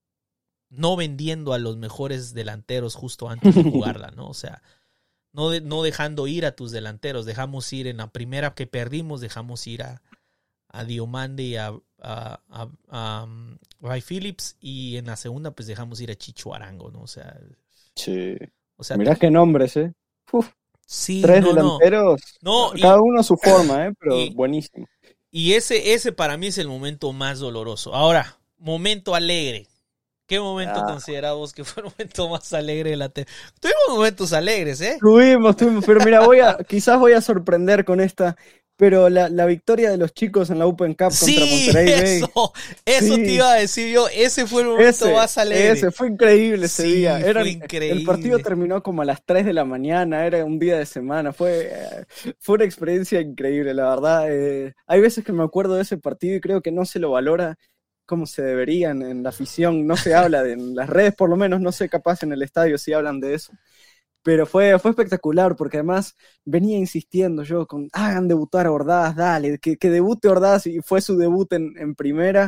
no vendiendo a los mejores delanteros justo antes de jugarla, ¿no? O sea, no, de, no dejando ir a tus delanteros, dejamos ir en la primera que perdimos, dejamos ir a, a Diomande y a, a, a, a um, Ray Phillips, y en la segunda pues dejamos ir a Chicho Arango, ¿no? O sea, sí. O sea, mirá qué nombres, ¿eh? Uf. Sí, Tres no, delanteros, no. No, cada y, uno a su forma, ¿eh? Pero y, buenísimo. Y ese, ese para mí es el momento más doloroso. Ahora, momento alegre. ¿Qué momento ah. considerás vos que fue el momento más alegre de la temporada? Tuvimos momentos alegres, ¿eh? Tuvimos, tuvimos, pero mira, voy a, quizás voy a sorprender con esta, pero la, la victoria de los chicos en la Open Cup sí, contra Monterrey Bay. Eso, eso sí. te iba a decir yo, ese fue el momento ese, más alegre. Ese, fue increíble ese sí, día. Era, fue increíble. El partido terminó como a las tres de la mañana, era un día de semana, fue, fue una experiencia increíble, la verdad. Eh, hay veces que me acuerdo de ese partido y creo que no se lo valora como se debería en, en la afición, no se habla de, en las redes por lo menos, no sé, capaz en el estadio sí hablan de eso. Pero fue, fue espectacular, porque además venía insistiendo yo con, hagan debutar a Ordaz, dale, que, que debute Ordaz, y fue su debut en, en primera.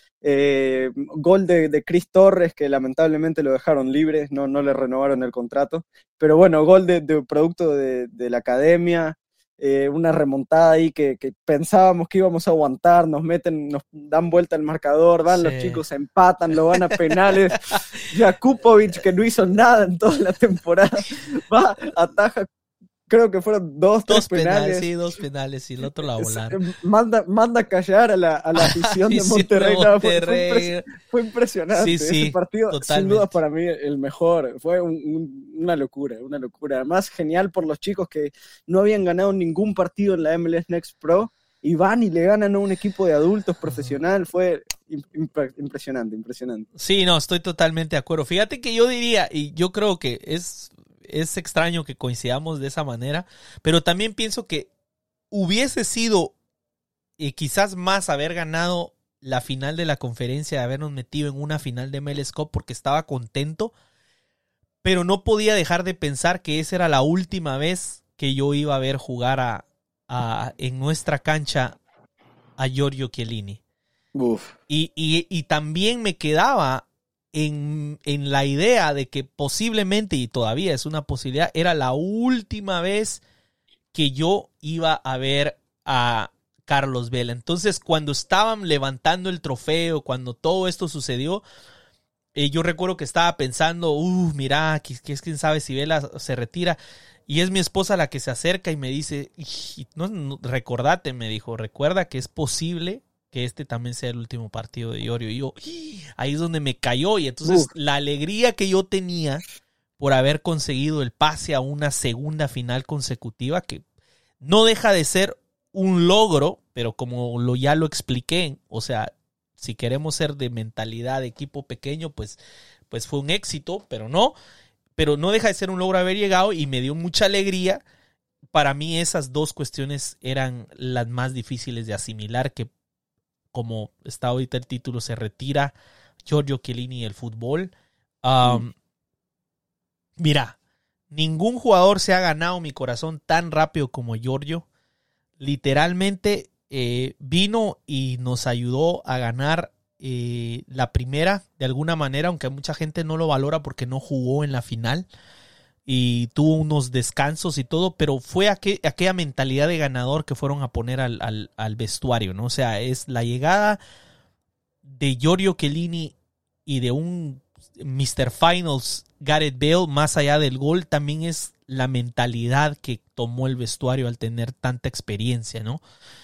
Eh, gol de, de Chris Torres, que lamentablemente lo dejaron libre, no, no le renovaron el contrato. Pero bueno, gol de, de producto de, de la academia, eh, una remontada ahí que, que pensábamos que íbamos a aguantar, nos meten, nos dan vuelta el marcador, van sí. los chicos, empatan, lo van a penales. Jakupovic, que no hizo nada en toda la temporada, va, ataja, creo que fueron dos, dos tres penales. penales. Sí, dos penales y el otro la volaron. Manda, manda a callar a la, a la afición de Monterrey. de Monterrey. No, fue, fue, fue impresionante. Sí, sí, ese partido, totalmente. Sin duda para mí el mejor. Fue un, un, una locura, una locura. Además, genial por los chicos que no habían ganado ningún partido en la M L S Next Pro y van y le ganan a un equipo de adultos profesional. Fue impre- impresionante, impresionante. Sí, no, estoy totalmente de acuerdo. Fíjate que yo diría, y yo creo que es... es extraño que coincidamos de esa manera, pero también pienso que hubiese sido eh, quizás más haber ganado la final de la conferencia, de habernos metido en una final de M L S Cup porque estaba contento, pero no podía dejar de pensar que esa era la última vez que yo iba a ver jugar a, a, en nuestra cancha a Giorgio Chiellini. Uf. Y, y, y también me quedaba En, en la idea de que posiblemente, y todavía es una posibilidad, era la última vez que yo iba a ver a Carlos Vela. Entonces, cuando estaban levantando el trofeo, cuando todo esto sucedió, eh, yo recuerdo que estaba pensando, uh, mira, que, que es quién sabe si Vela se retira. Y es mi esposa la que se acerca y me dice, no, no, recordate, me dijo, recuerda que es posible que este también sea el último partido de Iorio. Y yo, ahí es donde me cayó. Y entonces uh. la alegría que yo tenía por haber conseguido el pase a una segunda final consecutiva, que no deja de ser un logro, pero como lo, ya lo expliqué, o sea, si queremos ser de mentalidad de equipo pequeño, pues, pues fue un éxito, pero no. Pero no deja de ser un logro haber llegado y me dio mucha alegría. Para mí esas dos cuestiones eran las más difíciles de asimilar, que como está ahorita el título, se retira Giorgio Chiellini del fútbol. Um, mm. Mira, ningún jugador se ha ganado mi corazón tan rápido como Giorgio. Literalmente eh, vino y nos ayudó a ganar eh, la primera de alguna manera, aunque mucha gente no lo valora porque no jugó en la final y tuvo unos descansos y todo, pero fue aqu- aquella mentalidad de ganador que fueron a poner al, al, al vestuario, ¿no? O sea, es la llegada de Giorgio Chiellini y de un mister Finals, Gareth Bale, más allá del gol, también es la mentalidad que tomó el vestuario al tener tanta experiencia, ¿no?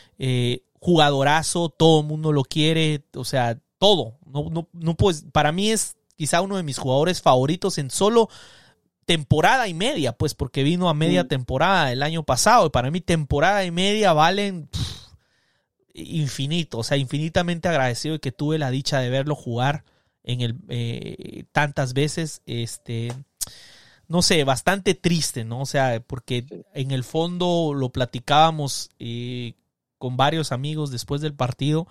Eh, jugadorazo, todo el mundo lo quiere, o sea, todo. No, no, no pues, para mí es quizá uno de mis jugadores favoritos en solo temporada y media, pues porque vino a media mm. temporada el año pasado, y para mí temporada y media valen pff, infinito, o sea, infinitamente agradecido de que tuve la dicha de verlo jugar en el eh, tantas veces, este, no sé, bastante triste, ¿no? O sea, porque en el fondo lo platicábamos eh, con varios amigos después del partido,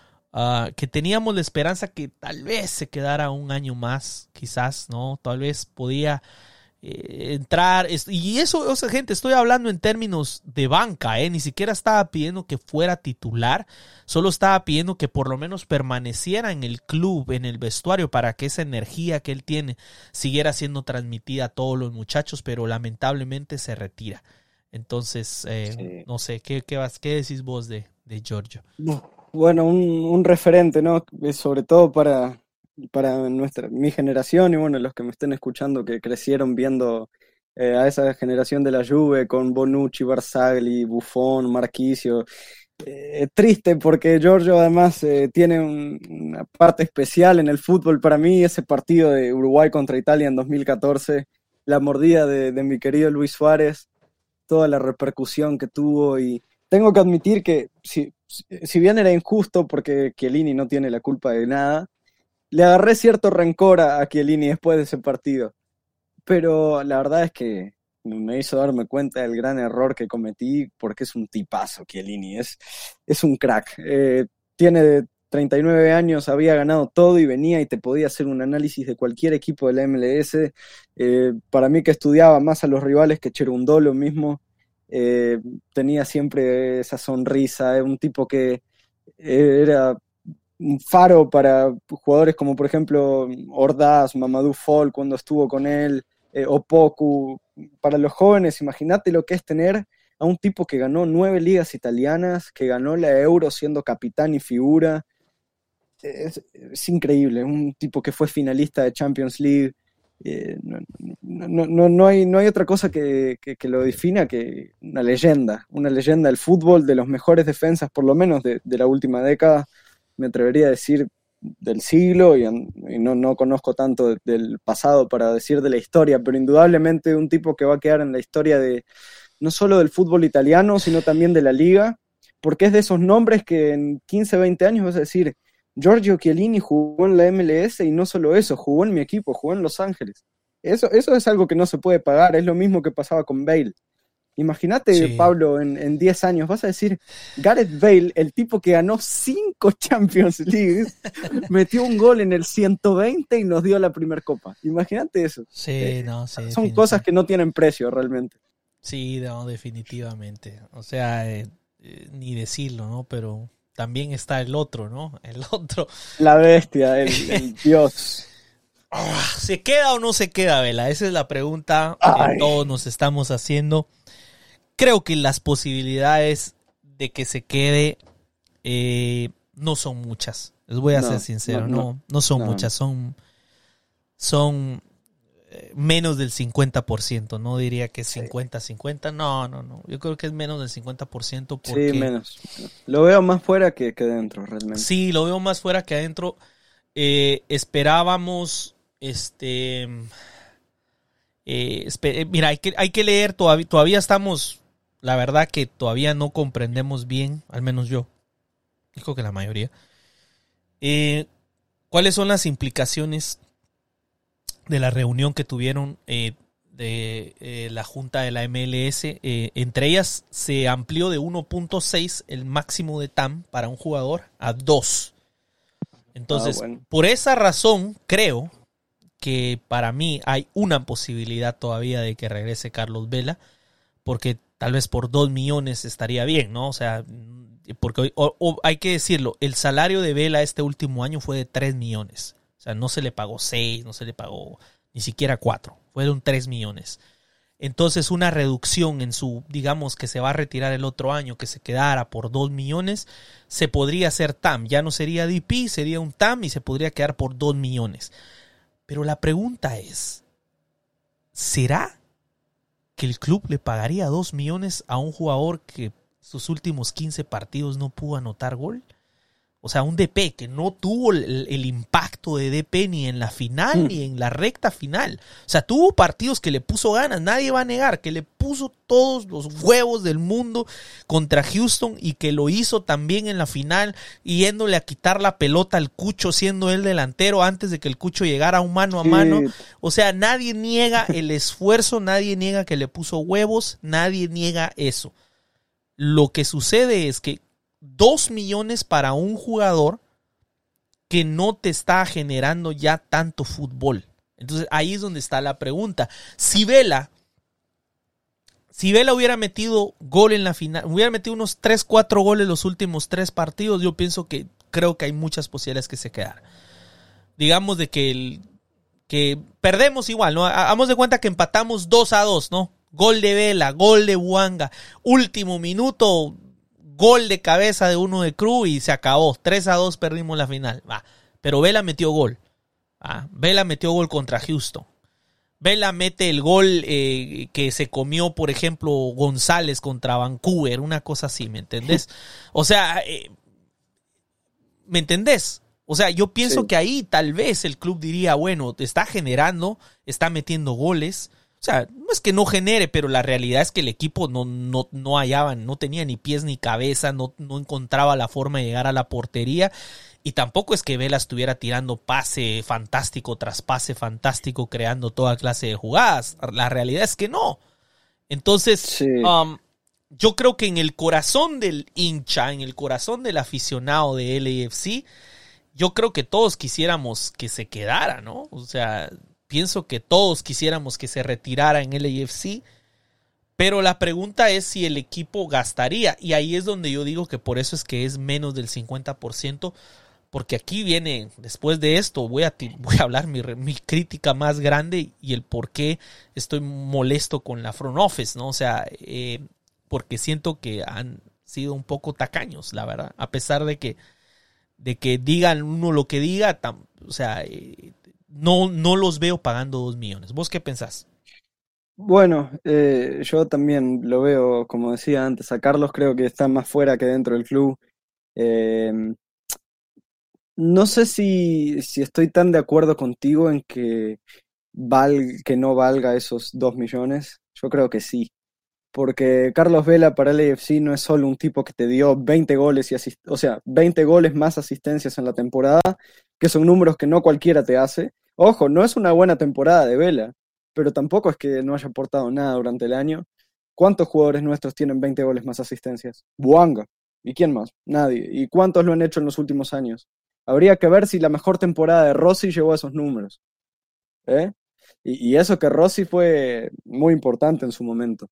uh, que teníamos la esperanza que tal vez se quedara un año más, quizás, ¿no? Tal vez podía eh, entrar, y eso, o sea, gente, estoy hablando en términos de banca, ¿eh? Ni siquiera estaba pidiendo que fuera titular, solo estaba pidiendo que por lo menos permaneciera en el club, en el vestuario, para que esa energía que él tiene siguiera siendo transmitida a todos los muchachos, pero lamentablemente se retira. Entonces, eh, sí. no sé, ¿qué, qué, vas, qué decís vos de, de Giorgio? Bueno, un, un referente, ¿no? Sobre todo para, para nuestra, mi generación y bueno, los que me estén escuchando que crecieron viendo eh, a esa generación de la Juve con Bonucci, Barzagli, Buffon, Marchisio. Eh, triste porque Giorgio además eh, tiene un, una parte especial en el fútbol para mí, ese partido de Uruguay contra Italia en dos mil catorce, la mordida de, de mi querido Luis Suárez, toda la repercusión que tuvo, y tengo que admitir que si, si bien era injusto porque Chiellini no tiene la culpa de nada, le agarré cierto rencor a, a Chiellini después de ese partido, pero la verdad es que me hizo darme cuenta del gran error que cometí, porque es un tipazo Chiellini, es, es un crack, eh, tiene treinta y nueve años, había ganado todo y venía y te podía hacer un análisis de cualquier equipo de la M L S. Eh, para mí, que estudiaba más a los rivales que Cherundolo mismo, eh, tenía siempre esa sonrisa, un tipo que eh, era un faro para jugadores como por ejemplo Ordaz, Mamadou Fall cuando estuvo con él, eh, Opoku. Para los jóvenes, imagínate lo que es tener a un tipo que ganó nueve ligas italianas, que ganó la Euro siendo capitán y figura. Es, es increíble, un tipo que fue finalista de Champions League. Eh, no, no, no, no, hay, no hay otra cosa que, que, que lo defina que una leyenda, una leyenda del fútbol, de los mejores defensas, por lo menos de, de la última década, me atrevería a decir del siglo, y, y no, no conozco tanto de, del pasado para decir de la historia, pero indudablemente un tipo que va a quedar en la historia de no solo del fútbol italiano, sino también de la liga, porque es de esos nombres que en quince, veinte años vas a decir: Giorgio Chiellini jugó en la M L S, y no solo eso, jugó en mi equipo, jugó en Los Ángeles. Eso, eso es algo que no se puede pagar, es lo mismo que pasaba con Bale. Imagínate, sí. Pablo, en, en diez años vas a decir: Gareth Bale, el tipo que ganó cinco Champions League, metió un gol en el ciento veinte y nos dio la primer copa. Imagínate eso. Sí, eh, no, sí, son cosas que no tienen precio realmente. Sí, no, definitivamente. O sea, eh, eh, ni decirlo, ¿no? Pero también está el otro, ¿no? El otro. La bestia, el, el dios. ¿Se queda o no se queda, Vela? Esa es la pregunta Ay. que todos nos estamos haciendo. Creo que las posibilidades de que se quede eh, no son muchas. Les voy a no, ser sincero, no, no, no son no. muchas. Son, son menos del cincuenta por ciento. No diría que es cincuenta cincuenta. No, no, no. Yo creo que es menos del cincuenta por ciento. Porque... Sí, menos. Lo veo más fuera que, que dentro, realmente. Sí, lo veo más fuera que adentro. Eh, esperábamos... Este, eh, esper- mira, hay que, hay que leer, todavía, todavía estamos, la verdad que todavía no comprendemos bien, al menos yo, digo que la mayoría, eh, cuáles son las implicaciones de la reunión que tuvieron eh, de eh, la junta de la M L S. Eh, entre ellas se amplió de uno punto seis el máximo de T A M para un jugador a dos. Entonces, ah, bueno. por esa razón, creo que para mí hay una posibilidad todavía de que regrese Carlos Vela, porque tal vez por dos millones estaría bien, ¿no? O sea, porque o, o, hay que decirlo, el salario de Vela este último año fue de tres millones. O sea, no se le pagó seis, no se le pagó ni siquiera cuatro, fueron tres millones. Entonces, una reducción en su, digamos que se va a retirar el otro año, que se quedara por dos millones, se podría hacer T A M. Ya no sería D P, sería un T A M y se podría quedar por dos millones. Pero la pregunta es, ¿será que el club le pagaría dos millones a un jugador que sus últimos quince partidos no pudo anotar gol? O sea, un D P que no tuvo el, el impacto de D P ni en la final mm. ni en la recta final. O sea, tuvo partidos que le puso ganas, nadie va a negar, que le puso todos los huevos del mundo contra Houston y que lo hizo también en la final, yéndole a quitar la pelota al Cucho, siendo él delantero antes de que el Cucho llegara a un mano a sí. mano. O sea, nadie niega el esfuerzo, nadie niega que le puso huevos, nadie niega eso. Lo que sucede es que dos millones para un jugador que no te está generando ya tanto fútbol. Entonces ahí es donde está la pregunta. Si Vela, si Vela hubiera metido gol en la final, hubiera metido unos tres, cuatro goles los últimos tres partidos, yo pienso que creo que hay muchas posibilidades que se quedara. Digamos de que, el, que perdemos igual, ¿no? Hagamos de cuenta que empatamos dos a dos, ¿no? Gol de Vela, gol de Bouanga, último minuto, gol de cabeza de uno de Cruz y se acabó. tres a dos perdimos la final. Va. Pero Vela metió gol. Va. Vela metió gol contra Houston. Vela mete el gol eh, que se comió, por ejemplo, González contra Vancouver. Una cosa así, ¿me entendés? O sea, eh, ¿me entendés? O sea, yo pienso sí. que ahí tal vez el club diría, bueno, está generando, está metiendo goles. O sea, no es que no genere, pero la realidad es que el equipo no, no, no hallaba, no tenía ni pies ni cabeza, no, no encontraba la forma de llegar a la portería. Y tampoco es que Vela estuviera tirando pase fantástico tras pase fantástico, creando toda clase de jugadas. La realidad es que no. Entonces, sí. um, yo creo que en el corazón del hincha, en el corazón del aficionado de L A F C, yo creo que todos quisiéramos que se quedara, ¿no? O sea, pienso que todos quisiéramos que se retirara en L A F C, pero la pregunta es si el equipo gastaría, y ahí es donde yo digo que por eso es que es menos del cincuenta por ciento, porque aquí viene, después de esto, voy a, voy a hablar mi, mi crítica más grande y el por qué estoy molesto con la front office, ¿no? O sea, eh, porque siento que han sido un poco tacaños, la verdad, a pesar de que, de que digan uno lo que diga, tam, o sea, eh, No, no los veo pagando dos millones. ¿Vos qué pensás? Bueno, eh, yo también lo veo, como decía antes, a Carlos creo que está más fuera que dentro del club. Eh, no sé si, si estoy tan de acuerdo contigo en que, val, que no valga esos dos millones. Yo creo que sí. Porque Carlos Vela para el L A F C no es solo un tipo que te dio veinte goles y asist- o sea, veinte goles más asistencias en la temporada, que son números que no cualquiera te hace. Ojo, no es una buena temporada de Vela, pero tampoco es que no haya aportado nada durante el año. ¿Cuántos jugadores nuestros tienen veinte goles más asistencias? Bouanga. ¿Y quién más? Nadie. ¿Y cuántos lo han hecho en los últimos años? Habría que ver si la mejor temporada de Rossi llegó a esos números. ¿Eh? Y, y eso que Rossi fue muy importante en su momento.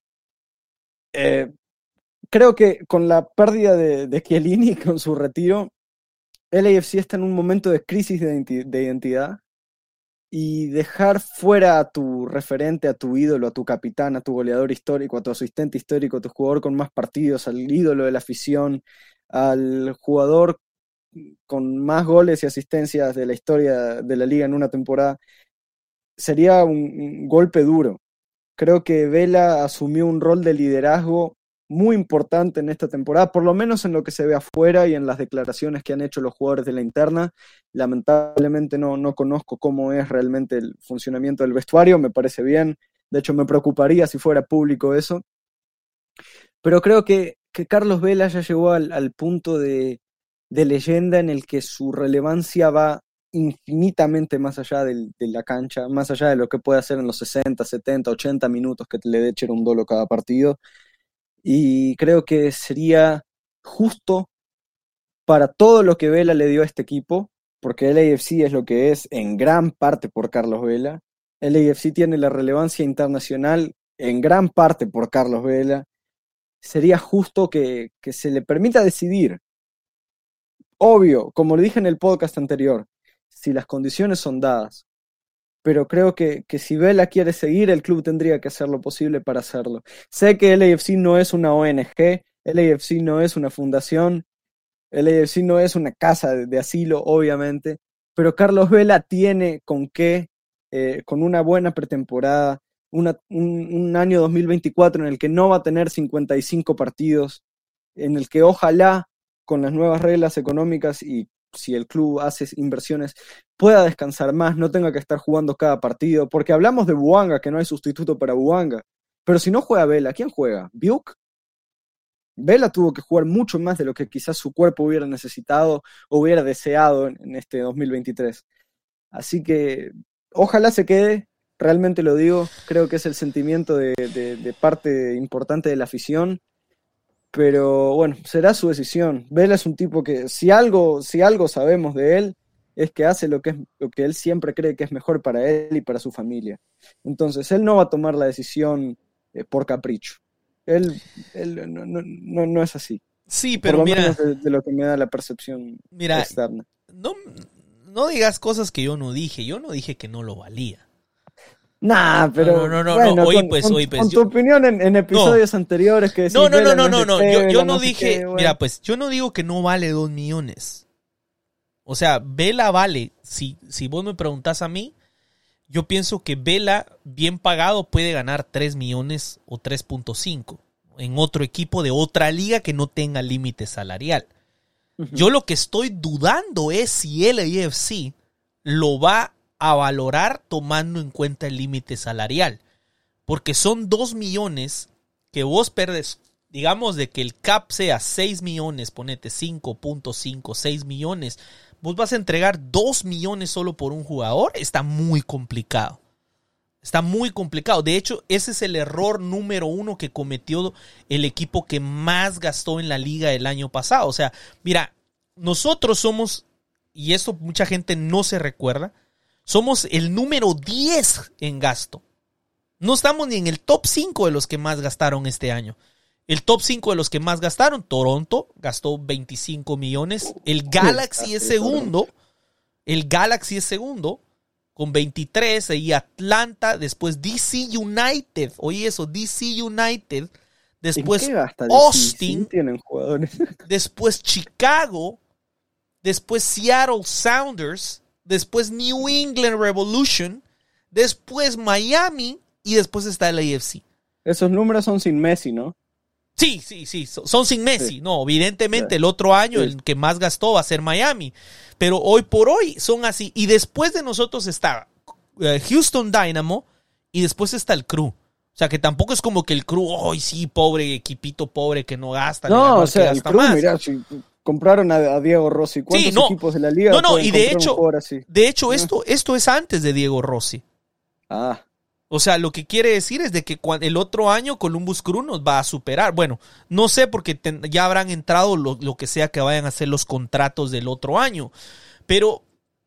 Eh, creo que con la pérdida de, de Chiellini, con su retiro, L A F C está en un momento de crisis de, identi- de identidad, y dejar fuera a tu referente, a tu ídolo, a tu capitán, a tu goleador histórico, a tu asistente histórico, a tu jugador con más partidos, al ídolo de la afición, al jugador con más goles y asistencias de la historia de la liga en una temporada, sería un, un golpe duro. Creo que Vela asumió un rol de liderazgo muy importante en esta temporada, por lo menos en lo que se ve afuera y en las declaraciones que han hecho los jugadores de la interna. Lamentablemente no, no conozco cómo es realmente el funcionamiento del vestuario, me parece bien, de hecho me preocuparía si fuera público eso, pero creo que, que Carlos Vela ya llegó al, al punto de, de leyenda en el que su relevancia va infinitamente más allá del, de la cancha, más allá de lo que puede hacer en los sesenta, setenta, ochenta minutos que le dé Cherundolo cada partido. Y creo que sería justo para todo lo que Vela le dio a este equipo, porque el L A F C es lo que es en gran parte por Carlos Vela. El L A F C tiene la relevancia internacional en gran parte por Carlos Vela. Sería justo que, que se le permita decidir. Obvio, como le dije en el podcast anterior, si las condiciones son dadas. Pero creo que, que si Vela quiere seguir, el club tendría que hacer lo posible para hacerlo. Sé que el L A F C no es una O N G, el L A F C no es una fundación, el L A F C no es una casa de, de asilo, obviamente, pero Carlos Vela tiene con qué, eh, con una buena pretemporada, una, un, un año dos mil veinticuatro en el que no va a tener cincuenta y cinco partidos, en el que ojalá con las nuevas reglas económicas y si el club hace inversiones, pueda descansar más, no tenga que estar jugando cada partido, porque hablamos de Bouanga, que no hay sustituto para Bouanga, pero si no juega Vela, ¿quién juega? ¿Biuk? Vela tuvo que jugar mucho más de lo que quizás su cuerpo hubiera necesitado o hubiera deseado en, en este dos mil veintitrés. Así que ojalá se quede, realmente lo digo, creo que es el sentimiento de, de, de parte importante de la afición. Pero bueno, será su decisión. Vela es un tipo que si algo, si algo sabemos de él, es que hace lo que, es, lo que él siempre cree que es mejor para él y para su familia. Entonces, él no va a tomar la decisión eh, por capricho. Él, él no, no, no, no es así. Sí, pero por lo mira... menos de, de lo que me da la percepción mira, externa. No, no digas cosas que yo no dije. Yo no dije que no lo valía. Nah, pero no, no, no, bueno, no. Oye, con, pues, con, oye, pues, con yo... tu opinión en, en episodios no. anteriores que decís, no, no, no, Vela no, no, es de no, fe, yo, yo Vela no no sé dije, qué, bueno. Mira, pues, yo no digo que no vale dos millones. O sea, Vela vale, si, si vos me preguntás a mí, yo pienso que Vela, bien pagado, puede ganar tres millones o tres punto cinco en otro equipo de otra liga que no tenga límite salarial. Uh-huh. Yo lo que estoy dudando es si el A F C lo va a valorar tomando en cuenta el límite salarial. Porque son dos millones que vos perdes, digamos de que el cap sea seis millones, ponete cinco punto cinco, seis millones, vos vas a entregar dos millones solo por un jugador, está muy complicado. Está muy complicado. De hecho, ese es el error número uno que cometió el equipo que más gastó en la liga el año pasado. O sea, mira, nosotros somos, y esto mucha gente no se recuerda, somos el número diez en gasto. No estamos ni en el top cinco de los que más gastaron este año. El top cinco de los que más gastaron, Toronto gastó veinticinco millones. El Galaxy es segundo. El Galaxy es segundo con veintitrés. Ahí Atlanta. Después D C United. Oye eso, D C United. Después Austin. Sí, tienen jugadores. Después Chicago. Después Seattle Sounders. Después New England Revolution. Después Miami. Y después está el A F C. Esos números son sin Messi, ¿no? Sí, sí, sí, son sin Messi. Sí. No, evidentemente sí. El otro año sí. El que más gastó va a ser Miami. Pero hoy por hoy son así. Y después de nosotros está uh, Houston Dynamo y después está el Crew. O sea, que tampoco es como que el Crew, ¡ay, sí, pobre equipito pobre que no gasta! No, o sea, el Crew, mira, si compraron a, a Diego Rossi. ¿Cuántos sí, no. equipos de la liga No, no, y de hecho, así? de hecho esto, esto es antes de Diego Rossi. Ah. O sea, lo que quiere decir es de que el otro año Columbus Crew nos va a superar. Bueno, no sé porque ten, ya habrán entrado lo, lo que sea que vayan a hacer los contratos del otro año. Pero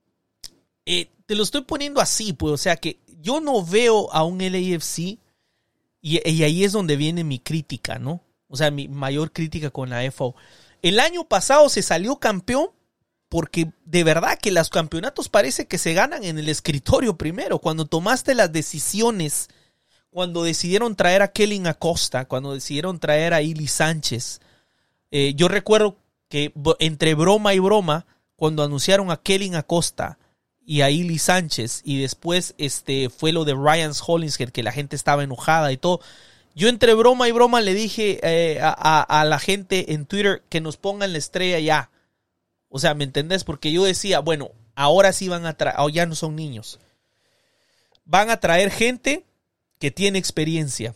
eh, te lo estoy poniendo así, pues. O sea, que yo no veo a un L A F C y, y ahí es donde viene mi crítica, ¿no? O sea, mi mayor crítica con la F A O. El año pasado se salió campeón porque de verdad que los campeonatos parece que se ganan en el escritorio primero. Cuando tomaste las decisiones, cuando decidieron traer a Kellyn Acosta, cuando decidieron traer a Ili Sánchez. Eh, yo recuerdo que entre broma y broma, cuando anunciaron a Kellyn Acosta y a Ili Sánchez, y después este, fue lo de Ryan Hollingshead, que la gente estaba enojada y todo. Yo entre broma y broma le dije eh, a, a, a la gente en Twitter que nos pongan la estrella ya. O sea, ¿me entendés? Porque yo decía, bueno, ahora sí van a traer, oh, ya no son niños. Van a traer gente que tiene experiencia.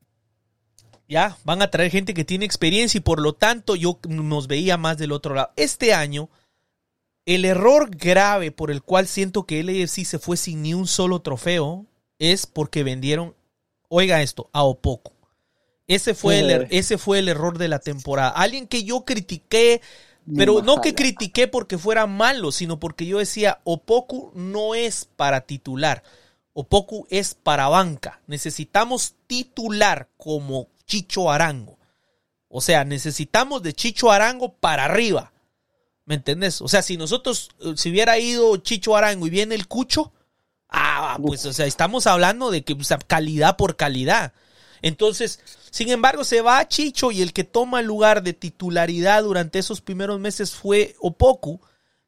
Ya, van a traer gente que tiene experiencia y por lo tanto yo nos veía más del otro lado. Este año, el error grave por el cual siento que el L A F C se fue sin ni un solo trofeo es porque vendieron, oiga esto, a Opoku. Ese fue, el, ese fue el error de la temporada. Alguien que yo critiqué, pero no que critiqué porque fuera malo, sino porque yo decía, Opoku no es para titular. Opoku es para banca. Necesitamos titular como Chicho Arango. O sea, necesitamos de Chicho Arango para arriba. ¿Me entendés? O sea, si nosotros, si hubiera ido Chicho Arango y viene el Cucho, ah, pues, o sea, estamos hablando de que, o sea, calidad por calidad. Entonces, sin embargo, se va a Chicho y el que toma el lugar de titularidad durante esos primeros meses fue Opoku.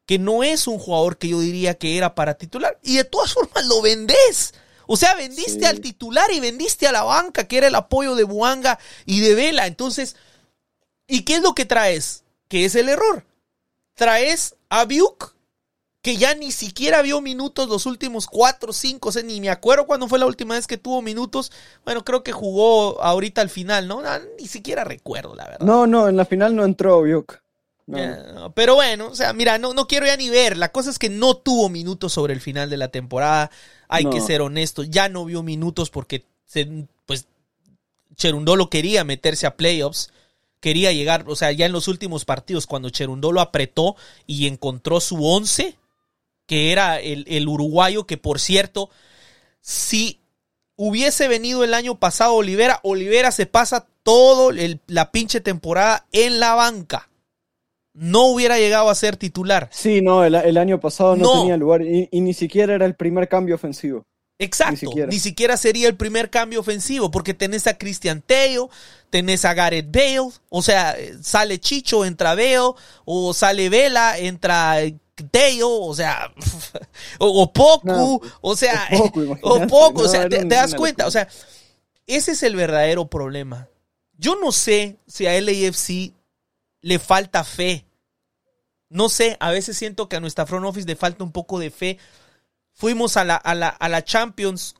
que no es un jugador que yo diría que era para titular, y de todas formas lo vendés. O sea, vendiste sí. al titular y vendiste a la banca, que era el apoyo de Bouanga y de Vela. Entonces, ¿y qué es lo que traes? ¿Qué es el error? Traes a Biuk, que ya ni siquiera vio minutos los últimos cuatro, cinco, o sea, ni me acuerdo cuándo fue la última vez que tuvo minutos. Bueno, creo que jugó ahorita al final, ¿no? No, ni siquiera recuerdo, la verdad. No, no, en la final no entró Biuk. No. Yeah, pero bueno, o sea, mira, no, no quiero ya ni ver. La cosa es que no tuvo minutos sobre el final de la temporada. Hay no. que ser honestos, ya no vio minutos porque se, pues Cherundolo quería meterse a playoffs. Quería llegar, o sea, ya en los últimos partidos, cuando Cherundolo apretó y encontró su once, que era el, el uruguayo, que por cierto, si hubiese venido el año pasado Olivera, Olivera se pasa todo el, la pinche temporada en la banca. No hubiera llegado a ser titular. Sí, no, el, el año pasado no, no tenía lugar y, y ni siquiera era el primer cambio ofensivo. Exacto, ni siquiera. ni siquiera sería el primer cambio ofensivo, porque tenés a Cristian Tello, tenés a Gareth Bale, o sea, sale Chicho, entra Bale, o sale Vela, entra Tello, o sea, o, o Poku, no, o sea, o Poku, o, Poku, no, o sea, te, te das cuenta, o sea, ese es el verdadero problema. Yo no sé si a L A F C le falta fe, no sé, a veces siento que a nuestra front office le falta un poco de fe. Fuimos a la, a la, a la Champions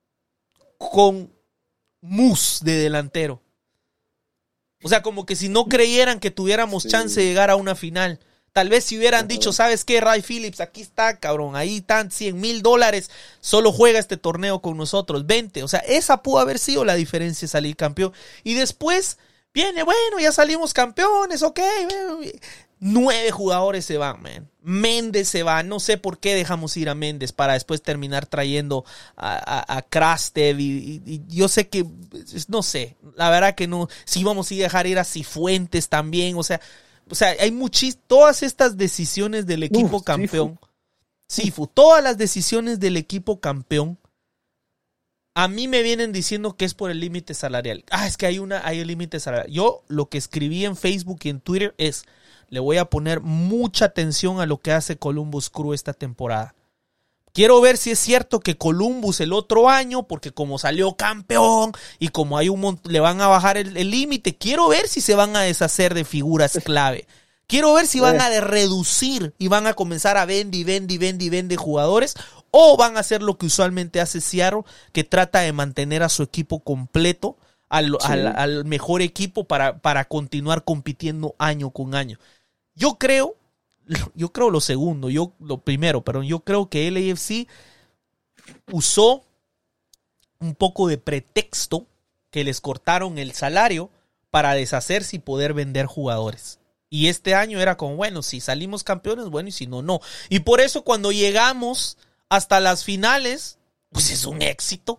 con Mus de delantero. O sea, como que si no creyeran que tuviéramos sí. chance de llegar a una final. Tal vez si hubieran dicho, ¿sabes qué, Ray Phillips? Aquí está, cabrón. Ahí están cien mil dólares. Solo juega este torneo con nosotros. veinte. O sea, esa pudo haber sido la diferencia, salir campeón. Y después viene, bueno, ya salimos campeones, ok. Nueve jugadores se van, man. Méndez se va. No sé por qué dejamos ir a Méndez para después terminar trayendo a, a, a Krastev. Y, y, y yo sé que, no sé, la verdad que no. Si íbamos a dejar ir a Cifuentes también. O sea, o sea hay muchis, todas estas decisiones del equipo Uf, campeón. Sifu. Sifu, todas las decisiones del equipo campeón. A mí me vienen diciendo que es por el límite salarial. Ah, es que hay una, hay el límite salarial. Yo lo que escribí en Facebook y en Twitter es: le voy a poner mucha atención a lo que hace Columbus Crew esta temporada. Quiero ver si es cierto que Columbus el otro año, porque como salió campeón y como hay un montón, le van a bajar el límite. Quiero ver si se van a deshacer de figuras clave. Quiero ver si van a reducir y van a comenzar a vender y vender y vender y vender jugadores, o van a hacer lo que usualmente hace Seattle, que trata de mantener a su equipo completo, al, sí. al, al mejor equipo para, para continuar compitiendo año con año. Yo creo, yo creo lo segundo, yo lo primero, pero yo creo que L A F C usó un poco de pretexto que les cortaron el salario para deshacerse y poder vender jugadores. Y este año era como, bueno, si salimos campeones, bueno, y si no, no. Y por eso cuando llegamos hasta las finales, pues es un éxito.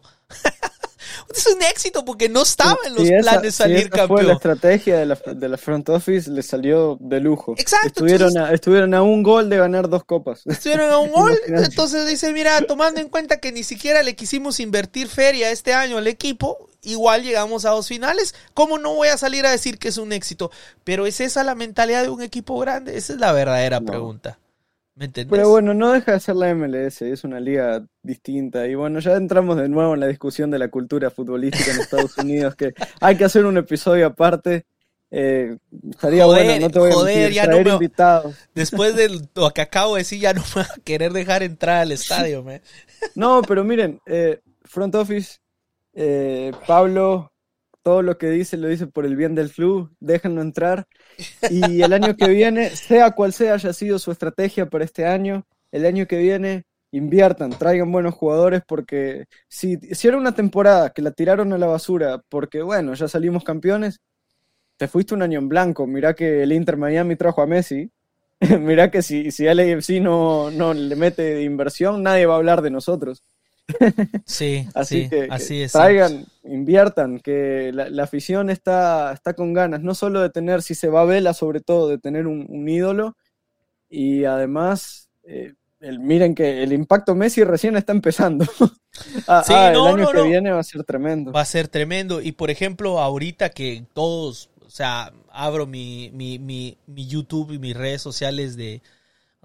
Es un éxito porque no estaba en los sí, esa, planes salir sí, campeón. Fue la estrategia de la, de la front office, le salió de lujo. Exacto. Estuvieron, entonces, a, estuvieron a un gol de ganar dos copas. Estuvieron a un gol, entonces dice, mira, tomando en cuenta que ni siquiera le quisimos invertir feria este año al equipo, igual llegamos a dos finales. ¿Cómo no voy a salir a decir que es un éxito? Pero ¿es esa la mentalidad de un equipo grande? Esa es la verdadera no. pregunta. ¿Me entendés? Pero bueno, no deja de ser la M L S, es una liga distinta. Y bueno, ya entramos de nuevo en la discusión de la cultura futbolística en Estados Unidos, que hay que hacer un episodio aparte. Eh, estaría joder, bueno, no te voy joder, a mentir, traer no me... invitados. Después de lo que acabo de decir, ya no me va a querer dejar entrar al estadio, man. No, pero miren, eh, front office, eh, Pablo, todo lo que dice lo dice por el bien del club, déjenlo entrar. Y el año que viene, sea cual sea haya sido su estrategia para este año, el año que viene inviertan, traigan buenos jugadores, porque si, si era una temporada que la tiraron a la basura porque bueno, ya salimos campeones, te fuiste un año en blanco. Mirá que el Inter Miami trajo a Messi, mirá que si, si L A F C no, no le mete de inversión, nadie va a hablar de nosotros. Sí, así sí, que así es. Traigan, sí. inviertan, que la, la afición está, está con ganas, no solo de tener, si se va a Vela, sobre todo de tener un, un ídolo, y además eh, el, miren que el impacto Messi recién está empezando. ah, sí, ah, no, el año no, que no. viene va a ser tremendo. Va a ser tremendo, y por ejemplo ahorita que todos, o sea, abro mi, mi, mi, mi YouTube y mis redes sociales de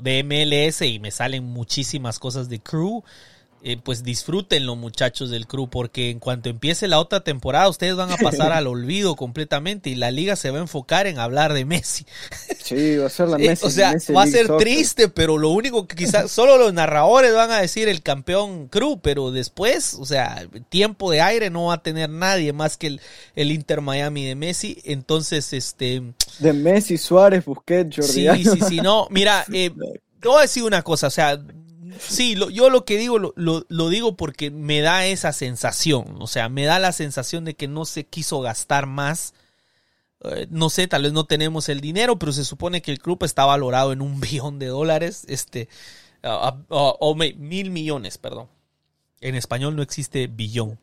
de M L S y me salen muchísimas cosas de Crew, eh, pues disfrútenlo, muchachos del Crew, porque en cuanto empiece la otra temporada ustedes van a pasar al olvido completamente y la liga se va a enfocar en hablar de Messi. Sí, va a ser la Messi. Eh, o sea, Messi va a League ser Soccer. triste, pero lo único que quizás solo los narradores van a decir el campeón Crew, pero después, o sea, tiempo de aire no va a tener nadie más que el, el Inter Miami de Messi. Entonces, este... De Messi, Suárez, Busquets, Jordi Sí, Alba. sí, sí, no, mira, eh, te voy a decir una cosa, o sea, sí, lo, yo lo que digo, lo, lo, lo digo porque me da esa sensación, o sea, me da la sensación de que no se quiso gastar más, eh, no sé, tal vez no tenemos el dinero, pero se supone que el club está valorado en un billón de dólares, este, uh, uh, uh, o me, mil millones, perdón, en español no existe billón.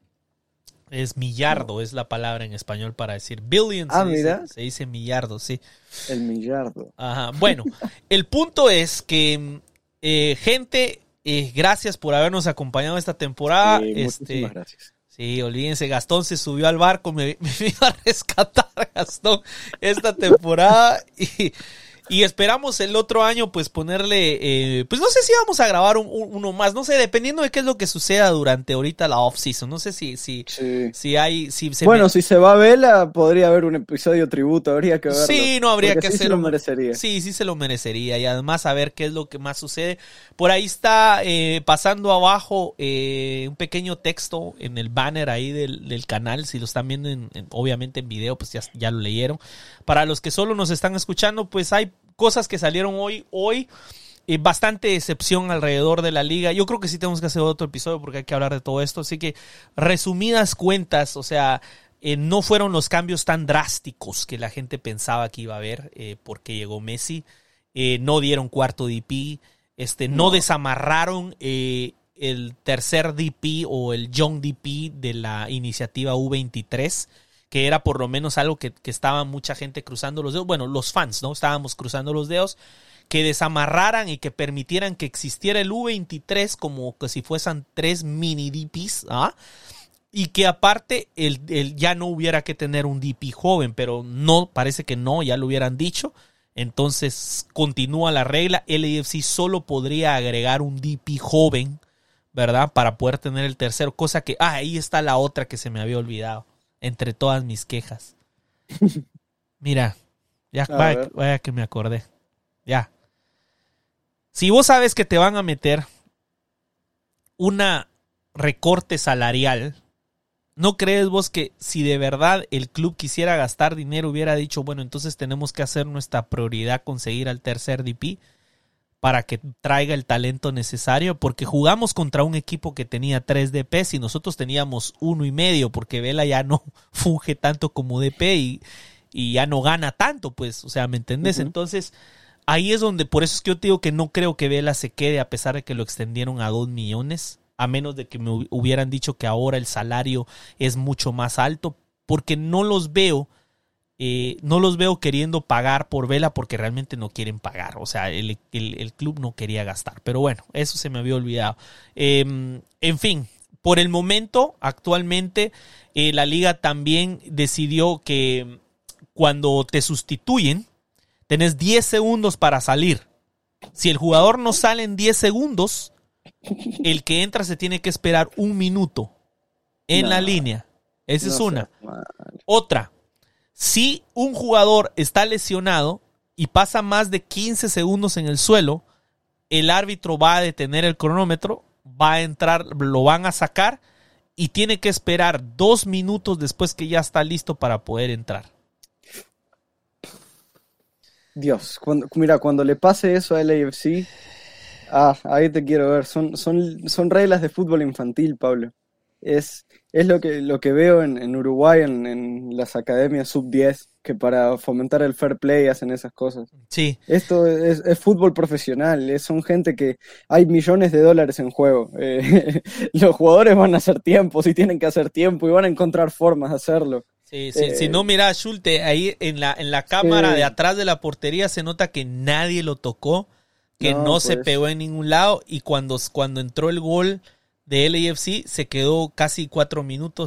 Es millardo, es la palabra en español para decir billion. Ah, se, mira. dice, se dice millardo, sí. El millardo. Ajá. Bueno, el punto es que, eh, gente, eh, gracias por habernos acompañado esta temporada. Sí, este, muchísimas gracias. Sí, olvídense, Gastón se subió al barco, me, me vino a rescatar Gastón esta temporada y... Y esperamos el otro año, pues, ponerle... Eh, pues no sé si vamos a grabar un, un, uno más. No sé, dependiendo de qué es lo que suceda durante ahorita la off-season. No sé si, si, Sí. si hay... Si se Bueno, me... si se va a Vela, podría haber un episodio tributo, habría que verlo. Sí, no habría porque que sí hacer. se lo un- merecería. Sí, sí se lo merecería. Y además a ver qué es lo que más sucede. Por ahí está eh, pasando abajo eh, un pequeño texto en el banner ahí del, del canal. Si lo están viendo en, en- obviamente en video, pues ya, ya lo leyeron. Para los que solo nos están escuchando, pues hay cosas que salieron hoy. Hoy eh, bastante decepción alrededor de la liga. Yo creo que sí tenemos que hacer otro episodio porque hay que hablar de todo esto. Así que resumidas cuentas, o sea... Eh, no fueron los cambios tan drásticos que la gente pensaba que iba a haber eh, porque llegó Messi. Eh, no dieron cuarto D P. Este, no, No. desamarraron eh, el tercer D P o el Young D P de la iniciativa U veintitrés, que era por lo menos algo que, que estaba mucha gente cruzando los dedos. Bueno, los fans, ¿no? Estábamos cruzando los dedos. Que desamarraran y que permitieran que existiera el U veintitrés como que si fuesen tres mini D Ps, ¿ah? Y que aparte el, el ya no hubiera que tener un D P joven, pero no, parece que no, ya lo hubieran dicho. Entonces continúa la regla. L A F C solo podría agregar un D P joven, ¿verdad? Para poder tener el tercero, cosa que, ah, ahí está la otra que se me había olvidado, entre todas mis quejas. Mira, ya, A vaya, ver. vaya que me acordé. Ya. Si vos sabes que te van a meter una recorte salarial, ¿no crees vos que si de verdad el club quisiera gastar dinero hubiera dicho, bueno, entonces tenemos que hacer nuestra prioridad conseguir al tercer D P para que traiga el talento necesario? Porque jugamos contra un equipo que tenía tres D Ps y nosotros teníamos uno y medio porque Vela ya no funge tanto como D P y, y ya no gana tanto, pues, o sea, ¿me entendés? Uh-huh. Entonces, ahí es donde, por eso es que yo te digo que no creo que Vela se quede a pesar de que lo extendieron a dos millones. A menos de que me hubieran dicho que ahora el salario es mucho más alto, porque no los veo, eh, no los veo queriendo pagar por Vela porque realmente no quieren pagar. O sea, el, el, el club no quería gastar. Pero bueno, eso se me había olvidado. Eh, en fin, por el momento, actualmente, eh, la liga también decidió que cuando te sustituyen, tenés diez segundos para salir. Si el jugador no sale en diez segundos... el que entra se tiene que esperar un minuto en No, la línea. Esa no es una. seas mal. Otra. Si un jugador está lesionado y pasa más de quince segundos en el suelo, el árbitro va a detener el cronómetro, va a entrar, lo van a sacar y tiene que esperar dos minutos después que ya está listo para poder entrar. Dios, cuando, mira, cuando le pase eso a L A F C, ah, ahí te quiero ver. Son, son, son reglas de fútbol infantil, Pablo. Es, es lo que, lo que veo en, en Uruguay, en, en las academias sub diez, que para fomentar el fair play hacen esas cosas. Sí. Esto es, es fútbol profesional, es, son gente que hay millones de dólares en juego. Eh, los jugadores van a hacer tiempo, si tienen que hacer tiempo, y van a encontrar formas de hacerlo. Sí, sí, Eh, si no, mira, Schulte, ahí en la, en la cámara sí. de atrás de la portería se nota que nadie lo tocó, que no, No, se pues. pegó en ningún lado, y cuando, cuando entró el gol de L A F C se quedó casi cuatro minutos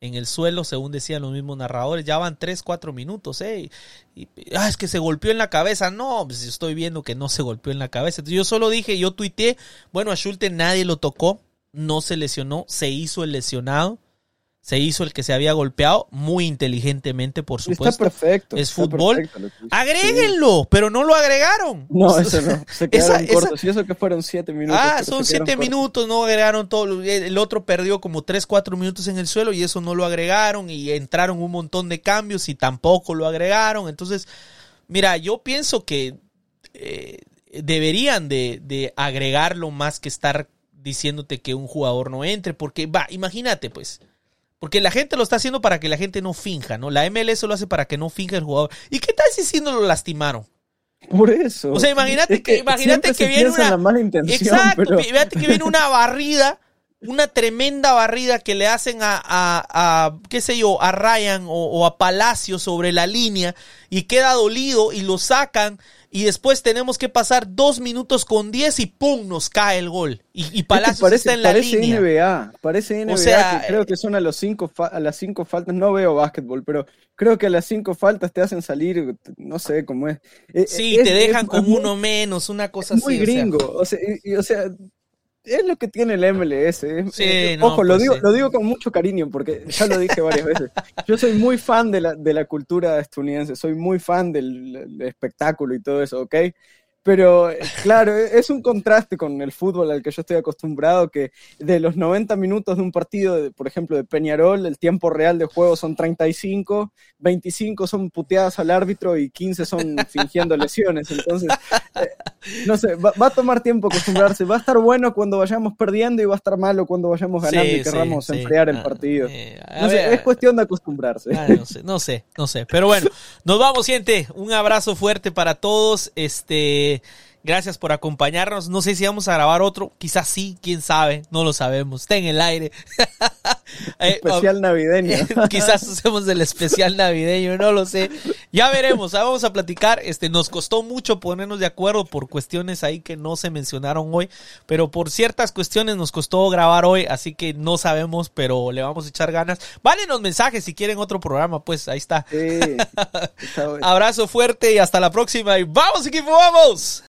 en el suelo, según decían los mismos narradores. Ya van tres, cuatro minutos, ¿eh? Y, y, ah, es que se golpeó en la cabeza. No, pues estoy viendo que no se golpeó en la cabeza. Entonces, yo solo dije, yo tuiteé, bueno, a Schulte nadie lo tocó, no se lesionó, se hizo el lesionado. Se hizo el que se había golpeado muy inteligentemente, por supuesto. Está perfecto. Es está fútbol. Perfecto, agréguenlo, sí. Pero no lo agregaron. No, eso no. Se quedaron esa, cortos. esa... Y eso que fueron siete minutos. Ah, son siete minutos, no agregaron todo. El otro perdió como tres, cuatro minutos en el suelo y eso no lo agregaron. Y entraron un montón de cambios y tampoco lo agregaron. Entonces, mira, yo pienso que eh, deberían de, de agregarlo más que estar diciéndote que un jugador no entre. Porque, va, imagínate, pues. Porque la gente lo está haciendo para que la gente no finja, ¿no? La M L S lo hace para que no finja el jugador. ¿Y qué tal si sí no lo lastimaron? Por eso. O sea, imagínate es que, que imagínate que viene una la mala intención, exacto, pero... fíjate que viene una barrida, una tremenda barrida que le hacen a, a, a qué sé yo, a Ryan o, o a Palacio sobre la línea y queda dolido y lo sacan y después tenemos que pasar dos minutos con diez y ¡pum! Nos cae el gol. Y, y Palacios parece, está en la parece línea. N B A, parece N B A, o sea, que creo que son a, los cinco fa- a las cinco faltas, no veo básquetbol, pero creo que a las cinco faltas te hacen salir, no sé cómo es. Sí, es, te dejan es, con es muy, uno menos, una cosa es muy así. gringo, o sea, o sea, y, y, o sea es lo que tiene el M L S. Sí, eh, no, ojo, pues lo digo, sí. lo digo con mucho cariño porque ya lo dije varias veces. Yo soy muy fan de la, de la cultura estadounidense, soy muy fan del, del espectáculo y todo eso, ¿ok? Pero claro, es un contraste con el fútbol al que yo estoy acostumbrado, que de los noventa minutos de un partido, de, por ejemplo, de Peñarol, el tiempo real de juego son treinta y cinco, veinticinco son puteadas al árbitro y quince son fingiendo lesiones. Entonces, eh, no sé, va, va a tomar tiempo acostumbrarse. Va a estar bueno cuando vayamos perdiendo y va a estar malo cuando vayamos ganando sí, y querramos sí, enfriar sí. el partido. Eh, no sé, ver, es cuestión de acostumbrarse. Ah, no sé, no sé, no sé. Pero bueno, nos vamos, gente. Un abrazo fuerte para todos. Este... Gracias por acompañarnos. No sé si vamos a grabar otro. Quizás sí, quién sabe. No lo sabemos. Está en el aire. Especial eh, navideño. Quizás hacemos el especial navideño. No lo sé. Ya veremos. Vamos a platicar. Este, nos costó mucho ponernos de acuerdo por cuestiones ahí que no se mencionaron hoy. Pero por ciertas cuestiones nos costó grabar hoy. Así que no sabemos, pero le vamos a echar ganas. Mándenos mensajes si quieren otro programa. Pues ahí está. Sí, está bueno. Abrazo fuerte y hasta la próxima. Y vamos, equipo, vamos.